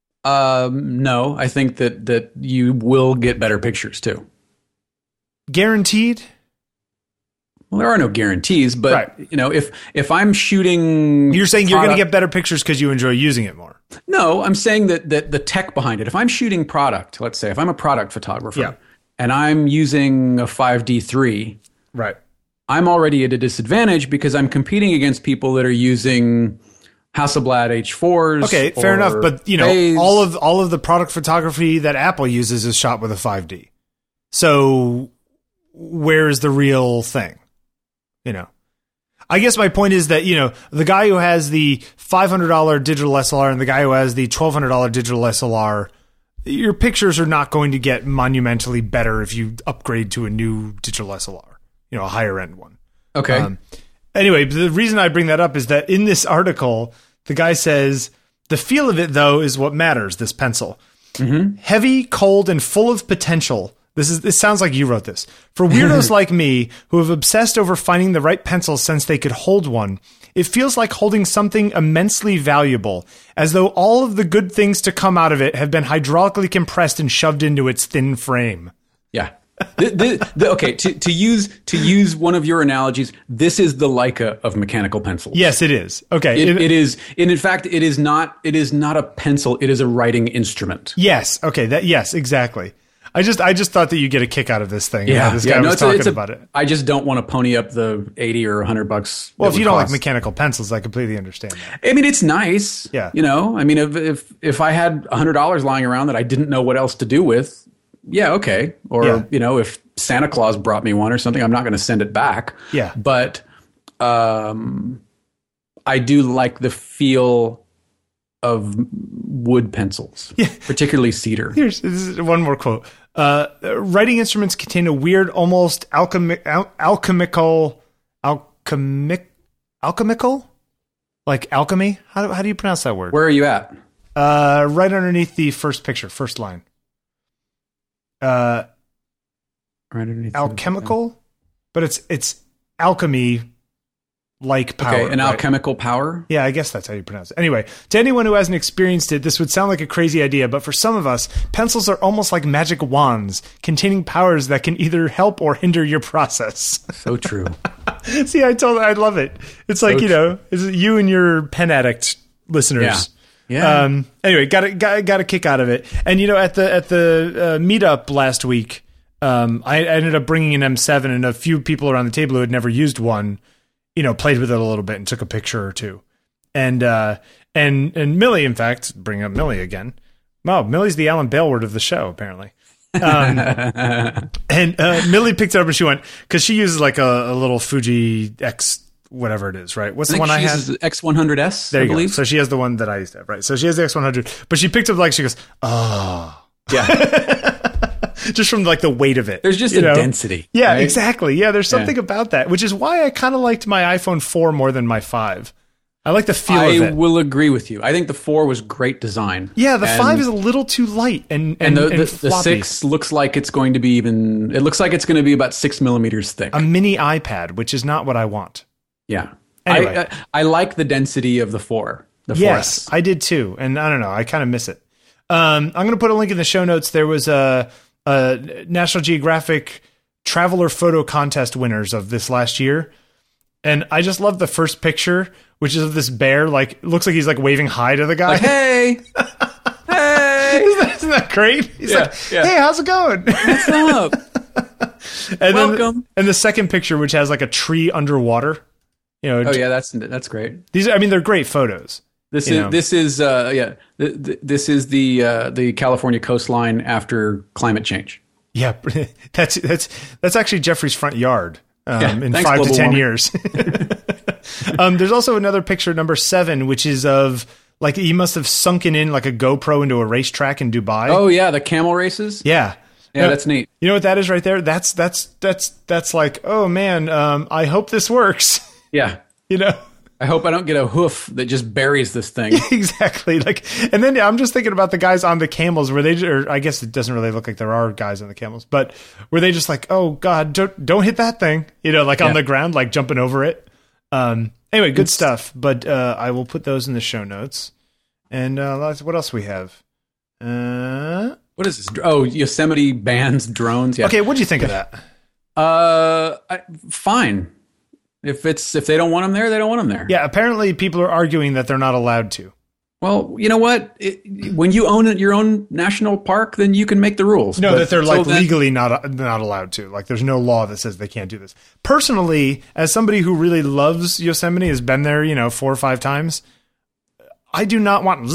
No, I think that you will get better pictures too. Guaranteed? Well, there are no guarantees, but you know, if I'm shooting, you're saying you're going to get better pictures because you enjoy using it more. No, I'm saying that the tech behind it. If I'm shooting product, let's say, if I'm a product photographer, and I'm using a 5D3, right, I'm already at a disadvantage because I'm competing against people that are using Hasselblad H4s. Okay, fair enough. But Phase. all of the product photography that Apple uses is shot with a 5D. So where's the real thing? I guess my point is that, the guy who has the $500 digital SLR and the guy who has the $1,200 digital SLR, your pictures are not going to get monumentally better if you upgrade to a new digital SLR, a higher end one. Okay. Anyway, the reason I bring that up is that in this article, the guy says, the feel of it, though, is what matters, this pencil. Mm-hmm. Heavy, cold, and full of potential. This sounds like you wrote this. For weirdos like me, who have obsessed over finding the right pencil since they could hold one, it feels like holding something immensely valuable, as though all of the good things to come out of it have been hydraulically compressed and shoved into its thin frame. Yeah. Okay, to use one of your analogies, this is the Leica of mechanical pencils. Yes, it is. Okay. It is, and in fact, it is not a pencil, it is a writing instrument. Yes. Okay. Yes, exactly. I just thought that you get a kick out of this thing. Yeah, this guy was talking about it. I just don't want to pony up the $80 or $100. Well, if you don't like mechanical pencils, I completely understand that. I mean, it's nice. Yeah. I mean, if I had $100 lying around that I didn't know what else to do with, yeah, okay. Or if Santa Claus brought me one or something, I'm not going to send it back. Yeah. But I do like the feel of wood pencils, particularly cedar. This is one more quote. Writing instruments contain a weird, almost alchemical, like alchemy. How do you pronounce that word? Where are you at? Right underneath the first picture, first line. Right underneath alchemical, but it's alchemy. Like power. Okay, an alchemical power? Yeah, I guess that's how you pronounce it. Anyway, to anyone who hasn't experienced it, this would sound like a crazy idea, but for some of us, pencils are almost like magic wands, containing powers that can either help or hinder your process. So true. See, I love it. It's like, it's you and your pen addict listeners. Yeah. Anyway, got a kick out of it. And, at the meetup last week, I ended up bringing an M7, and a few people around the table who had never used one played with it a little bit and took a picture or two. And Millie, in fact, bring up Millie again. Wow, Millie's the Alan Bale word of the show, apparently. And Millie picked it up and she went, because she uses like a little Fuji X, whatever it is, right? What's the one I have? X100S, there I you believe. Go. So she has the one that I used to have, right? So she has the X100, but she picked up she goes, oh. Yeah. Just from like the weight of it. There's just a density. Yeah, right? exactly. Yeah, there's something about that, which is why I kind of liked my iPhone 4 more than my 5. I like the feel of it. I will agree with you. I think the 4 was great design. Yeah, the 5 is a little too light and the floppy. 6 looks like it's going to be it looks like it's going to be about 6 millimeters thick. A mini iPad, which is not what I want. Yeah. Anyway. I like the density of the 4. Yes, 4S. I did too. And I don't know, I kind of miss it. I'm going to put a link in the show notes. There was a National Geographic Traveler Photo Contest winners of this last year. And I just love the first picture, which is of this bear, looks like he's waving hi to the guy. Like, hey! Hey! Isn't that great? He's hey, how's it going? What's up? And welcome. And the second picture, which has a tree underwater. Oh yeah, that's great. They're great photos. This is the California coastline after climate change. Yeah, that's actually Jeffrey's front yard in thanks, 5 to 10 warming. years. There's also another picture, number 7, which is of he must have sunken in like a GoPro into a racetrack in Dubai. Oh yeah, the camel races. Yeah. Yeah, that's neat. You know what that is right there? That's like, oh man, I hope this works. Yeah. I hope I don't get a hoof that just buries this thing. Exactly. And then I'm just thinking about the guys on the camels where or I guess it doesn't really look like there are guys on the camels, but were they just oh God, don't hit that thing, on the ground, jumping over it. Anyway, good stuff. But I will put those in the show notes. And what else we have? What is this? Oh, Yosemite bans drones. Yeah. Okay, what do you think of that? Fine. If they don't want them there, they don't want them there. Yeah, apparently people are arguing that they're not allowed to. Well, you know what? When you own your own national park, then you can make the rules. No, that they're like legally not allowed to. Like, there's no law that says they can't do this. Personally, as somebody who really loves Yosemite, has been there, 4 or 5 times, I do not want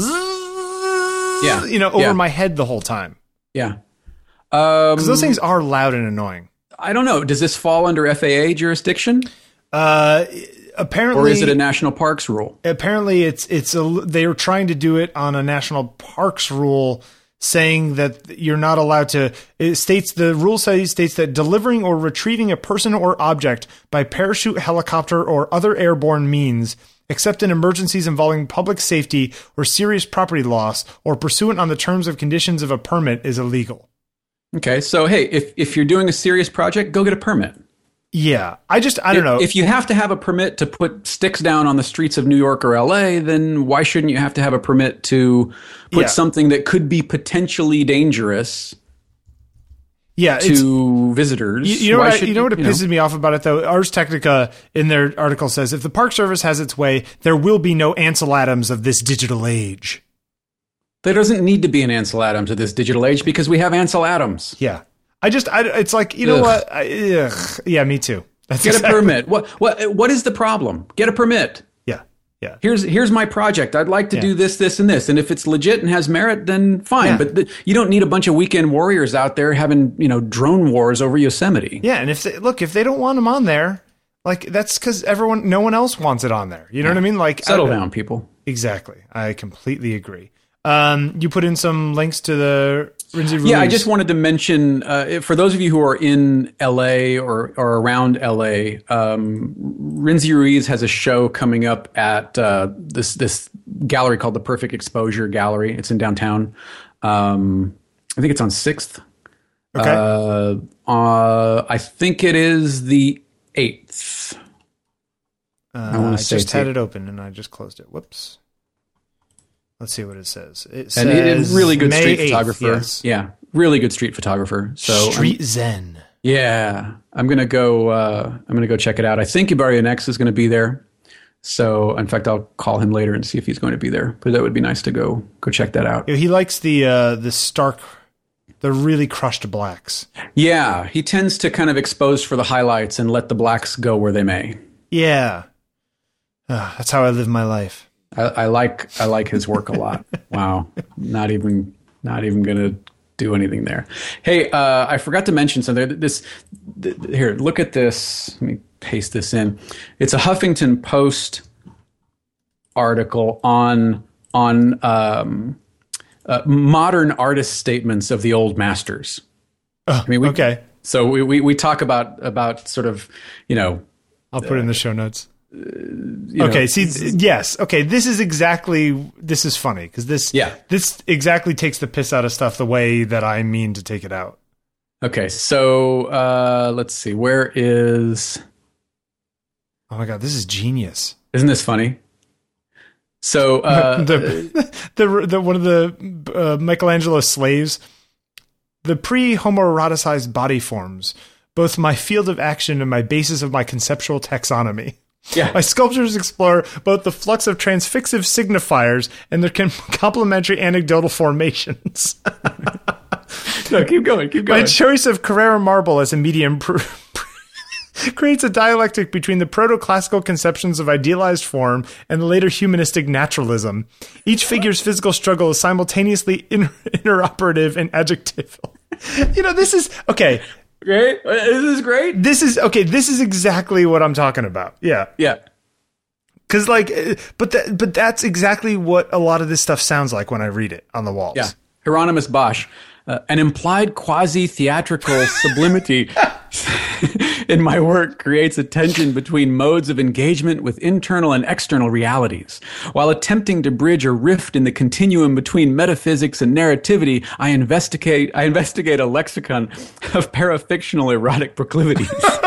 over my head the whole time. Yeah. Because those things are loud and annoying. I don't know. Does this fall under FAA jurisdiction? Apparently, or is it a national parks rule? Apparently, they're trying to do it on a national parks rule, saying that you're not allowed to. The rule states that delivering or retrieving a person or object by parachute, helicopter, or other airborne means, except in emergencies involving public safety or serious property loss, or pursuant on the terms of conditions of a permit, is illegal. Okay, so hey, if you're doing a serious project, go get a permit. Yeah, I don't know. If you have to have a permit to put sticks down on the streets of New York or LA, then why shouldn't you have to have a permit to put something that could be potentially dangerous to visitors? You know what pisses me off about it, though? Ars Technica, in their article, says, if the Park Service has its way, there will be no Ansel Adams of this digital age. There doesn't need to be an Ansel Adams of this digital age because we have Ansel Adams. Yeah. It's like, you know what? Yeah, me too. Get a permit. What is the problem? Get a permit. Yeah. Yeah. Here's my project. I'd like to do this, this, and this. And if it's legit and has merit, then fine. Yeah. But you don't need a bunch of weekend warriors out there having, drone wars over Yosemite. Yeah. And if they don't want them on there, like, that's because no one else wants it on there. You know what I mean? Like, settle down, people. Exactly. I completely agree. You put in some links to the Rinzi Ruiz. Yeah, I just wanted to mention, for those of you who are in LA or around LA, Rinzi Ruiz has a show coming up at this gallery called the Perfect Exposure Gallery. It's in downtown. I think it's on 6th. Okay. I think it is the 8th. I just had it open and I just closed it. Whoops. Let's see what it says. It says and really good May street 8th, photographer. Yes. Yeah, really good street photographer. So Street Zen. Yeah, I'm gonna go check it out. I think Ibarionex X is gonna be there. So in fact, I'll call him later and see if he's going to be there. But that would be nice to go check that out. He likes the stark, the really crushed blacks. Yeah, he tends to kind of expose for the highlights and let the blacks go where they may. Yeah, that's how I live my life. I like his work a lot. Wow. Not even gonna do anything there. Hey, I forgot to mention something. Here, look at this. Let me paste this in. It's a Huffington Post article on modern artist statements of the old masters. Okay. So we talk about sort of, I'll put it in the show notes. Okay. See, yes. Okay. This is funny because this exactly takes the piss out of stuff the way that I mean to take it out. Okay. So, let's see. Where is, oh my God, this is genius. Isn't this funny? So, the one of the, Michelangelo slaves, the pre-homoeroticized body forms, both my field of action and my basis of my conceptual taxonomy. Yeah. My sculptures explore both the flux of transfixive signifiers and their complementary anecdotal formations. No, keep going. My choice of Carrara marble as a medium creates a dialectic between the proto-classical conceptions of idealized form and the later humanistic naturalism. Each figure's physical struggle is simultaneously interoperative and adjectival. This is... Okay. Great. This is great. This is exactly what I'm talking about. Yeah. Yeah. Because but that's exactly what a lot of this stuff sounds like when I read it on the walls. Yeah. Hieronymus Bosch, an implied quasi-theatrical sublimity in my work creates a tension between modes of engagement with internal and external realities. While attempting to bridge a rift in the continuum between metaphysics and narrativity, I investigate a lexicon of parafictional erotic proclivities.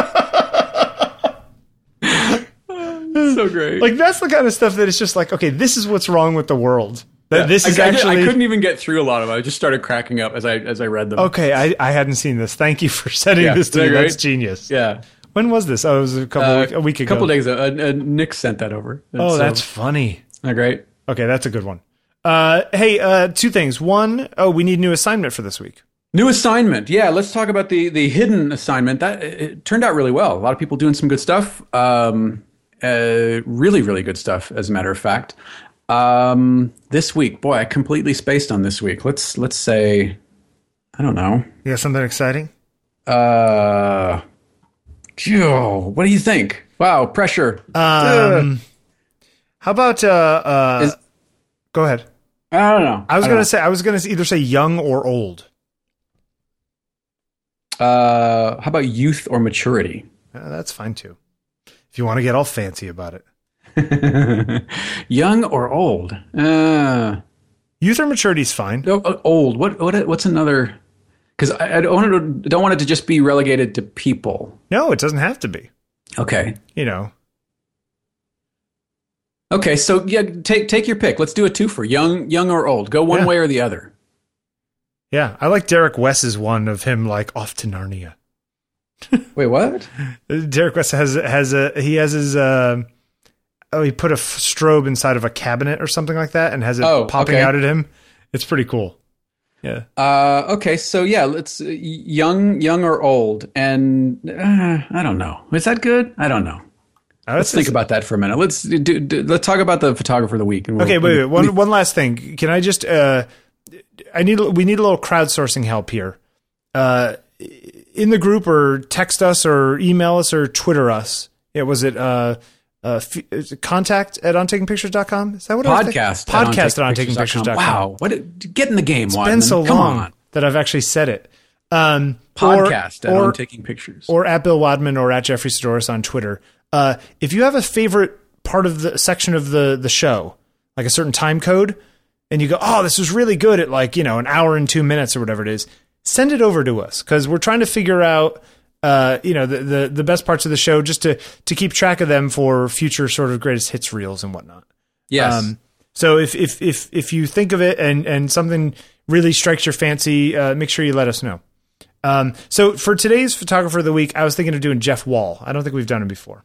So great. Like, that's the kind of stuff that is just like, okay, this is what's wrong with the world. This is actually... I couldn't even get through a lot of it. I just started cracking up as I read them. Okay, I hadn't seen this. Thank you for sending this to me. Great? That's genius. Yeah. When was this? Oh, it was a week ago. A couple days ago. Nick sent that over. That's funny. Isn't that great? Okay, that's a good one. Hey, two things. One, we need new assignment for this week. New assignment. Yeah, let's talk about the hidden assignment. That it turned out really well. A lot of people doing some good stuff. Really, really good stuff, as a matter of fact. This week, boy, I completely spaced on this week. Let's say, I don't know. You got something exciting? Joe, what do you think? Wow, pressure. How about go ahead. I don't know. I was gonna either say young or old. How about youth or maturity? That's fine too. If you want to get all fancy about it. Young or old? Youth or maturity is fine. Old. What's another? Because I don't want it to just be relegated to people. No, it doesn't have to be. Okay. You know. Okay, so yeah, take your pick. Let's do a twofer. Young or old. Go one way or the other. Yeah, I like Derek West's one of him like off to Narnia. Wait, what? Derek West he put a strobe inside of a cabinet or something like that and has it popping out at him. It's pretty cool. Yeah. Okay, so yeah, let's young or old, and I don't know. Is that good? I don't know. Let's think about that for a minute. Let's talk about the photographer of the week. Okay, wait. One last thing. Can I just? We need a little crowdsourcing help here. In the group, or text us, or email us, or Twitter us. Was it contact@ontakingpictures.com? Is that what podcast? Podcast at ontakingpictures.com. Wow, get in the game, It's Wadman. been so Come long on. that I've actually said it. Podcast at Taking Pictures, or at Bill Wadman, or at Jeffrey Sidoris on Twitter. If you have a favorite part of the section of the show, like a certain time code, and you go, oh, this was really good at an hour and 2 minutes or whatever it is, send it over to us, because we're trying to figure out the best parts of the show, just to keep track of them for future sort of greatest hits reels and whatnot. Yes. So if you think of it and something really strikes your fancy, make sure you let us know. So for today's photographer of the week, I was thinking of doing Jeff Wall. I don't think we've done him before.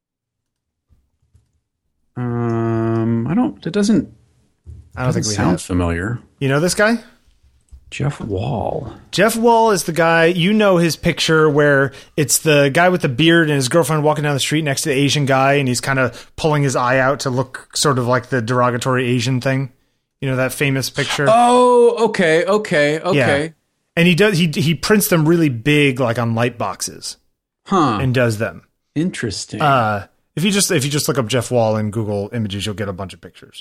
It doesn't think we sound familiar. You know this guy? Jeff Wall. Jeff Wall is the guy, his picture where it's the guy with the beard and his girlfriend walking down the street next to the Asian guy, and he's kind of pulling his eye out to look sort of like the derogatory Asian thing. You know, that famous picture? Oh, okay. Yeah. And he prints them really big, like on light boxes. Huh. And does them. Interesting. If you just look up Jeff Wall in Google Images, you'll get a bunch of pictures.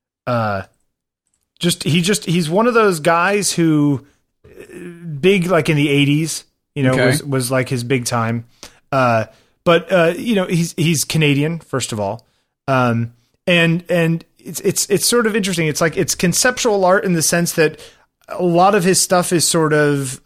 He's one of those guys who big, like in the 80s, was like his big time. But he's Canadian, first of all. And it's sort of interesting. It's like, it's conceptual art in the sense that a lot of his stuff is sort of,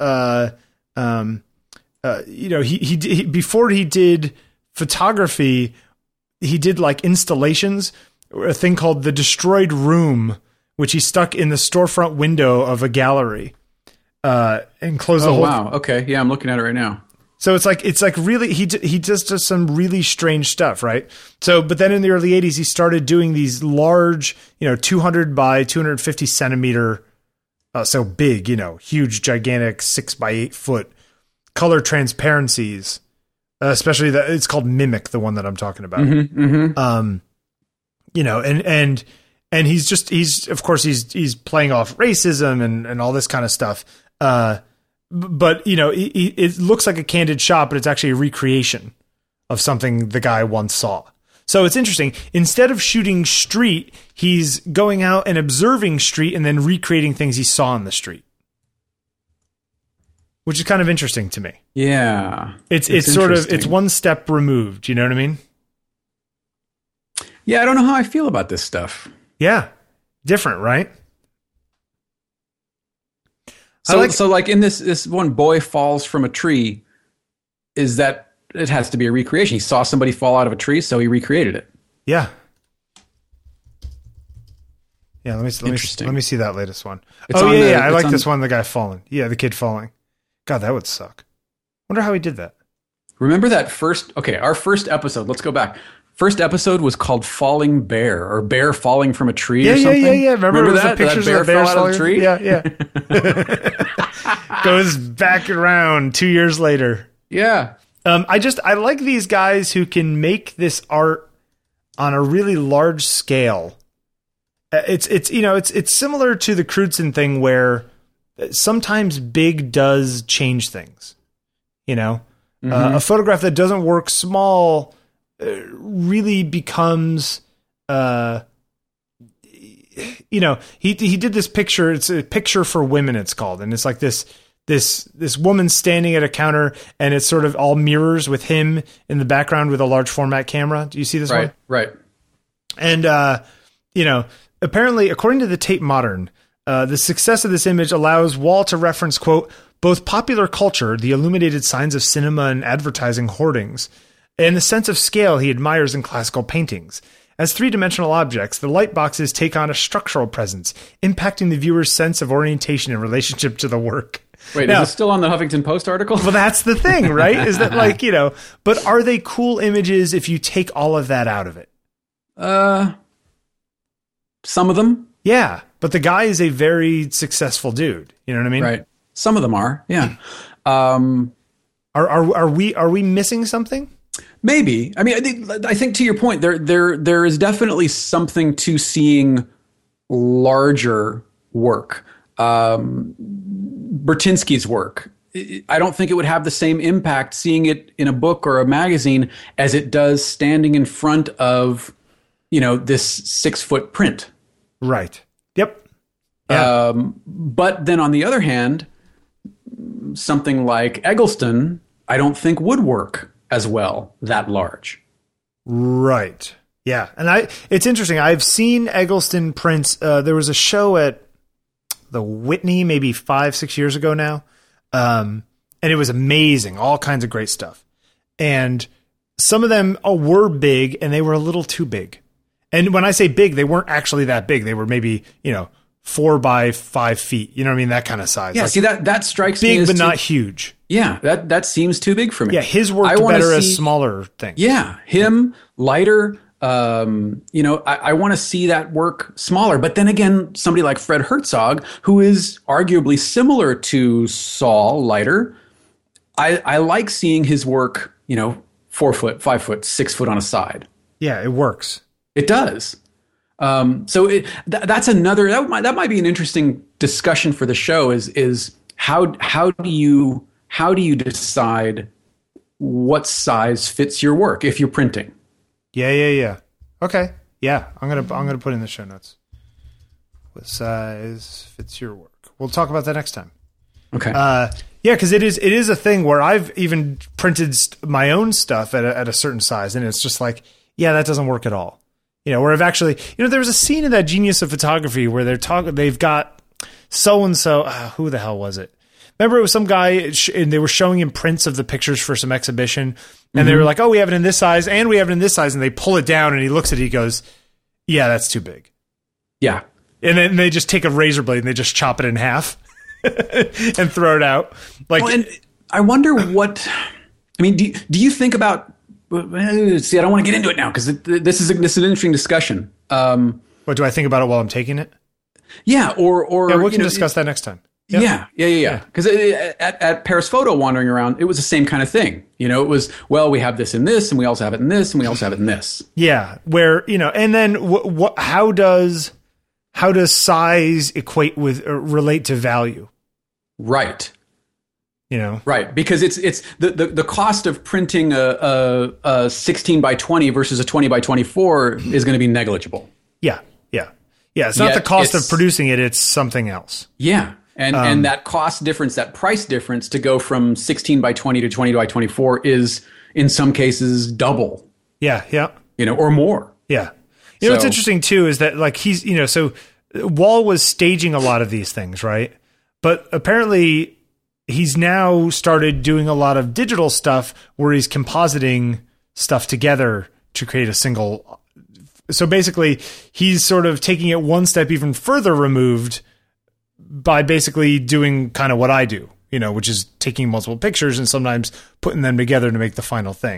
he before he did photography, he did like installations, a thing called The Destroyed Room, which he stuck in the storefront window of a gallery, and closed the whole. Oh wow! Okay, yeah, I'm looking at it right now. So it's like really he just does some really strange stuff, right? So, but then in the early '80s, he started doing these large, 200 by 250 centimeter, so big, huge, gigantic 6 by 8 foot color transparencies. Especially it's called Mimic, the one that I'm talking about. And he's of course he's playing off racism and all this kind of stuff. But it looks like a candid shot, but it's actually a recreation of something the guy once saw. So it's interesting. Instead of shooting street, he's going out and observing street and then recreating things he saw on the street. Which is kind of interesting to me. Yeah. It's sort of, it's one step removed. You know what I mean? Yeah, I don't know how I feel about this stuff. Yeah. Different, right? So like in this one, boy falls from a tree, is that it has to be a recreation. He saw somebody fall out of a tree, so he recreated it. Yeah. Yeah, let me see that latest one. I like this one, the guy falling. Yeah, the kid falling. God, that would suck. Wonder how he did that. Remember that our first episode, let's go back. first episode was called Falling Bear, or Bear Falling from a Tree Yeah, or something. yeah. Remember that? The pictures that bear of the bear fell out of the tree? Yeah. Goes back around 2 years later. Yeah. I like these guys who can make this art on a really large scale. It's similar to the Crutzen thing where sometimes big does change things. A photograph that doesn't work small really becomes, he did this picture. It's a picture for women. It's called, and it's like this woman standing at a counter, and it's sort of all mirrors with him in the background with a large format camera. Do you see this one? Right. And, apparently, according to the Tate Modern, the success of this image allows Wall to reference, quote, both popular culture, the illuminated signs of cinema and advertising hoardings, and the sense of scale he admires in classical paintings. As three-dimensional objects, the light boxes take on a structural presence, impacting the viewer's sense of orientation in relationship to the work. Wait, now, is it still on the Huffington Post article? Well, that's the thing, right? Is that but are they cool images if you take all of that out of it? Some of them. Yeah, but the guy is a very successful dude. You know what I mean? Right. Some of them are. Yeah. Are we missing something? Maybe. I mean, I think to your point, there is definitely something to seeing larger work. Burtynsky's work. I don't think it would have the same impact seeing it in a book or a magazine as it does standing in front of, this 6-foot print. Right. Yep. Yeah. But then on the other hand, something like Eggleston, I don't think would work as well that large. Right. Yeah. And it's interesting. I've seen Eggleston prints. There was a show at the Whitney maybe 5-6 years ago now. And it was amazing. All kinds of great stuff. And some of them were big and they were a little too big. And when I say big, they weren't actually that big. They were maybe, 4 by 5 feet. You know what I mean? That kind of size. Yeah. Like, See, that strikes me as big, but not huge. Yeah. That seems too big for me. Yeah. His worked better as smaller things. Yeah. Him, lighter. I want to see that work smaller. But then again, somebody like Fred Herzog, who is arguably similar to Saul, lighter, I like seeing his work, 4 foot, 5 foot, 6 foot on a side. Yeah, it works. It does. So that's another, that might be an interesting discussion for the show is how do you decide what size fits your work if you're printing? Yeah. Okay. Yeah, I'm gonna put in the show notes. What size fits your work? We'll talk about that next time. Okay. Yeah, because it is a thing where I've even printed my own stuff at a certain size, and it's just like, yeah, that doesn't work at all. Where I've actually, there was a scene in that Genius of Photography where they've got so and so. Who the hell was it? Remember, it was some guy, and they were showing him prints of the pictures for some exhibition, and they were like, "Oh, we have it in this size, and we have it in this size," and they pull it down, and he looks at it, he goes, "Yeah, that's too big." Yeah, and then they just take a razor blade and they just chop it in half and throw it out. And I wonder what. I mean, do you think about? See, I don't want to get into it now because this is an interesting discussion. What do I think about it while I'm taking it? Yeah, or we can discuss that next time. Yep. Yeah. Because at Paris Photo, wandering around, it was the same kind of thing. It was, well, we have this in this, and we also have it in this, and we also have it in this. Yeah, where and then how does size equate with or relate to value? Right. Right, because it's the cost of printing a 16 by 20 versus a 20 by 24 is going to be negligible. Yeah. It's not the cost of producing it; it's something else. Yeah. And that cost difference, that price difference to go from 16 by 20 to 20 by 24 is in some cases double. Yeah. Or more. Yeah. What's interesting too is that he's, so Wall was staging a lot of these things, right? But apparently he's now started doing a lot of digital stuff where he's compositing stuff together to create a single. So basically he's sort of taking it one step even further removed by basically doing kind of what I do, which is taking multiple pictures and sometimes putting them together to make the final thing.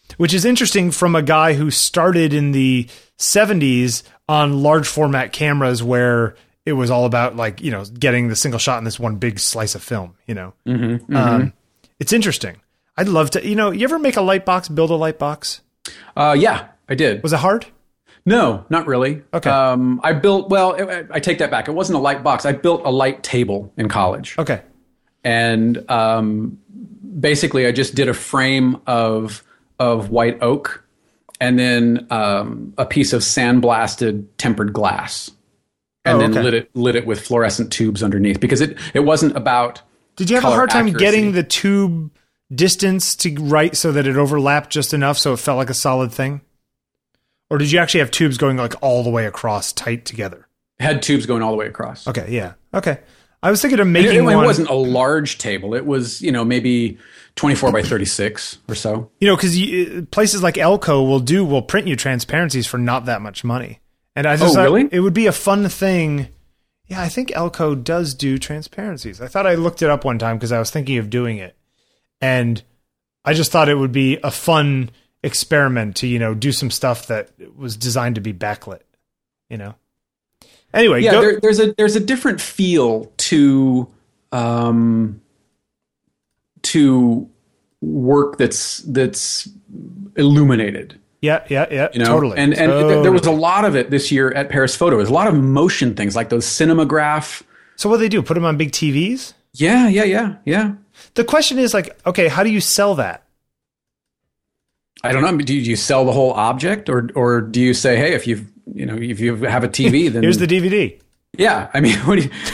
which is interesting from a guy who started in the 70s on large format cameras where it was all about like, you know, getting the single shot in this one big slice of film, you know. It's interesting. I'd love to, you know, you ever make a light box, build a light box? Yeah, I did. Was it hard? No, not really. Okay. I take that back. It wasn't a light box. I built a light table in college. Okay. And basically, I just did a frame of white oak, and then a piece of sandblasted tempered glass, and then lit it with fluorescent tubes underneath, because it wasn't about. Did you have a hard time getting the tube distance to right so that it overlapped just enough so it felt like a solid thing? Or did you actually have tubes going like all the way across tight together? It had tubes going all the way across. Okay, yeah. Okay. I was thinking of making one. It wasn't a large table. It was, you know, maybe 24 by 36 or so. You know, because places like Elko will print you transparencies for not that much money. And I just thought really? It would be a fun thing. Yeah, I think Elko does do transparencies. I thought I looked it up one time because I was thinking of doing it. And I just thought it would be a fun experiment to, you know, do some stuff that was designed to be backlit, you know? Anyway, yeah, there's a different feel to work that's illuminated. Yeah, you know? Totally. And there was a lot of it this year at Paris Photo. There's a lot of motion things like those Cinematograph. So what do they do? Put them on big TVs? Yeah. The question is like, okay, how do you sell that? I don't know. Do you sell the whole object, or do you say, hey, if you have a TV, then here's the DVD. Yeah, I mean,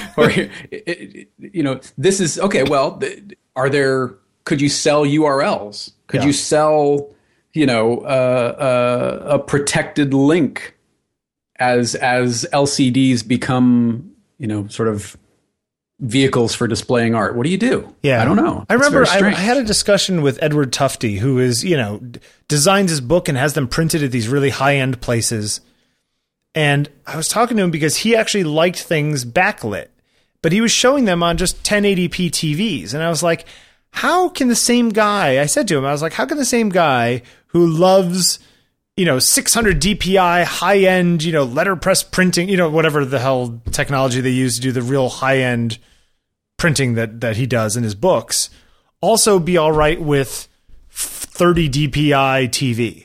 you know, this is okay. Well, could you sell URLs? Could you sell, you know, a protected link as LCDs become, you know, sort of vehicles for displaying art? What do you do? Yeah, I don't know. I remember I had a discussion with Edward Tufte, who is, you know, designs his book and has them printed at these really high end places. And I was talking to him because he actually liked things backlit, but he was showing them on just 1080p TVs. And I was like, how can the same guy, I said to him, I was like, how can the same guy who loves, you know, 600 DPI, high end, you know, letterpress printing, you know, whatever the hell technology they use to do the real high end printing that he does in his books, also be all right with 30 DPI TV?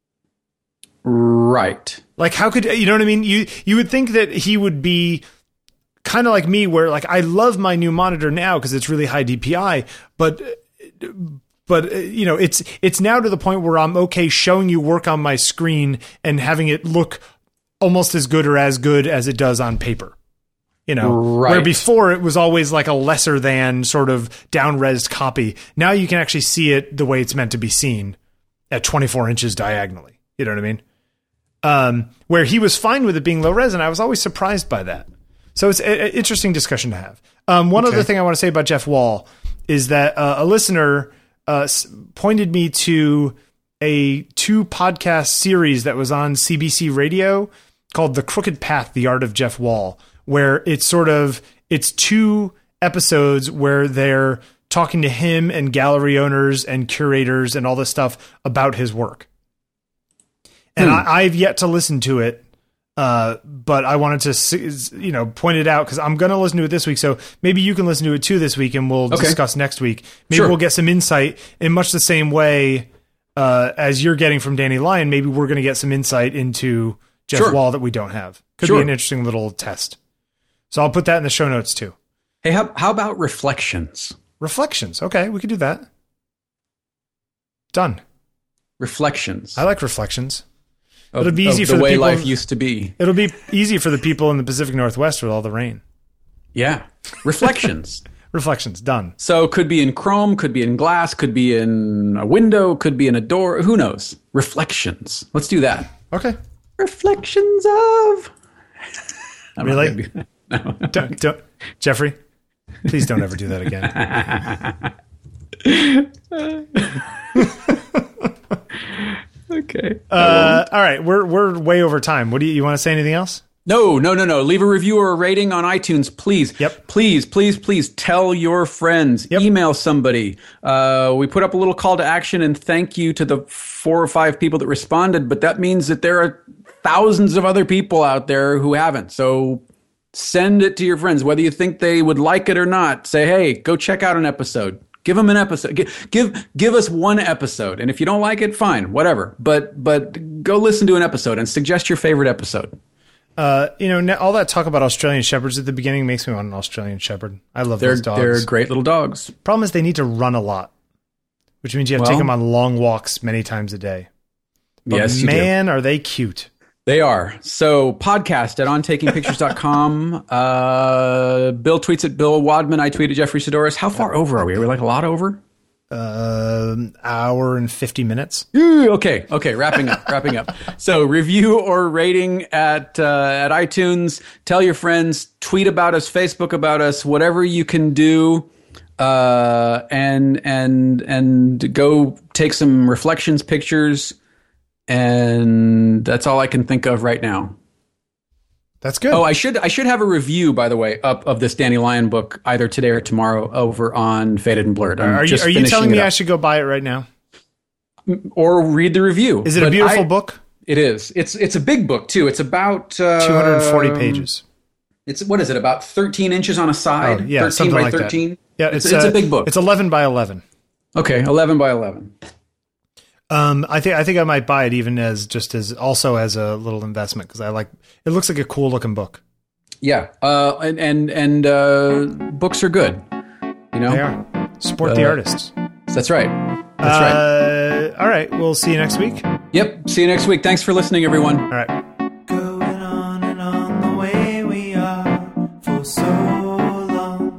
Right. Like, how could, you know what I mean? You would think that he would be kind of like me, where like, I love my new monitor now because it's really high DPI, but you know, it's now to the point where I'm okay showing you work on my screen and having it look almost as good or as good as it does on paper. You know, right. Where before it was always like a lesser than sort of down-resed copy. Now you can actually see it the way it's meant to be seen at 24 inches diagonally. You know what I mean? Where he was fine with it being low res, and I was always surprised by that. So it's an interesting discussion to have. One other thing I want to say about Jeff Wall is that a listener pointed me to a 2-podcast series that was on CBC Radio called The Crooked Path, The Art of Jeff Wall, where it's 2 episodes where they're talking to him and gallery owners and curators and all this stuff about his work. And I've yet to listen to it, but I wanted to, you know, point it out because I'm going to listen to it this week. So maybe you can listen to it too this week, and we'll discuss next week. Maybe we'll get some insight in much the same way as you're getting from Danny Lyon. Maybe we're going to get some insight into Jeff Wall that we don't have. Could be an interesting little test. So I'll put that in the show notes too. Hey, how about reflections? Reflections. Okay, we could do that. Done. Reflections. I like reflections. It'll be easy for the way people, life used to be. It'll be easy for the people in the Pacific Northwest with all the rain. Yeah. Reflections. Reflections. Done. So could be in chrome, could be in glass, could be in a window, could be in a door. Who knows? Reflections. Let's do that. Okay. Reflections of... Really? No. Don't, Jeffrey, please don't ever do that again. Okay. All right. We're way over time. What do you want to say anything else? No. Leave a review or a rating on iTunes, please. Yep. Please tell your friends. Yep. Email somebody. We put up a little call to action and thank you to the 4 or 5 people that responded, but that means that there are thousands of other people out there who haven't. So send it to your friends, whether you think they would like it or not. Say, hey, go check out an episode. Give them an episode. Give us one episode, and if you don't like it, fine, whatever. But go listen to an episode and suggest your favorite episode. All that talk about Australian Shepherds at the beginning makes me want an Australian Shepherd. I love those dogs. They're great little dogs. Problem is they need to run a lot, which means you have to take them on long walks many times a day. But yes, you man, are they cute. They are. So podcast at ontakingpictures.com. Bill tweets at Bill Wadman. I tweet at Jeffrey Sidoris. How far over are we? Are we like a lot over? Hour and 50 minutes. Okay. Wrapping up. So review or rating at iTunes. Tell your friends. Tweet about us. Facebook about us. Whatever you can do. And go take some reflections pictures. And that's all I can think of right now. That's good. Oh, I should have a review, by the way, up of this Danny Lyon book either today or tomorrow over on Faded and Blurred. Are you telling me I should go buy it right now? Or read the review. Is it a beautiful book? It is. It's a big book too. It's about 240 pages. What is it? About 13 inches on a side? Oh, yeah, 13 by 13. That. Yeah, it's a big book. It's 11 by 11. Okay, 11 by 11. I think I might buy it even as a little investment because it looks like a cool looking book. Yeah, and books are good. You know, they are. Support the artists. That's right. All right, we'll see you next week. Yep, see you next week. Thanks for listening, everyone. All right. Going on and on the way we are for so long.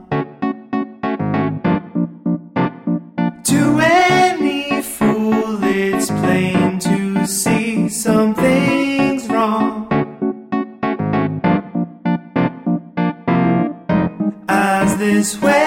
To any fool, it's plain to see something's wrong. As this way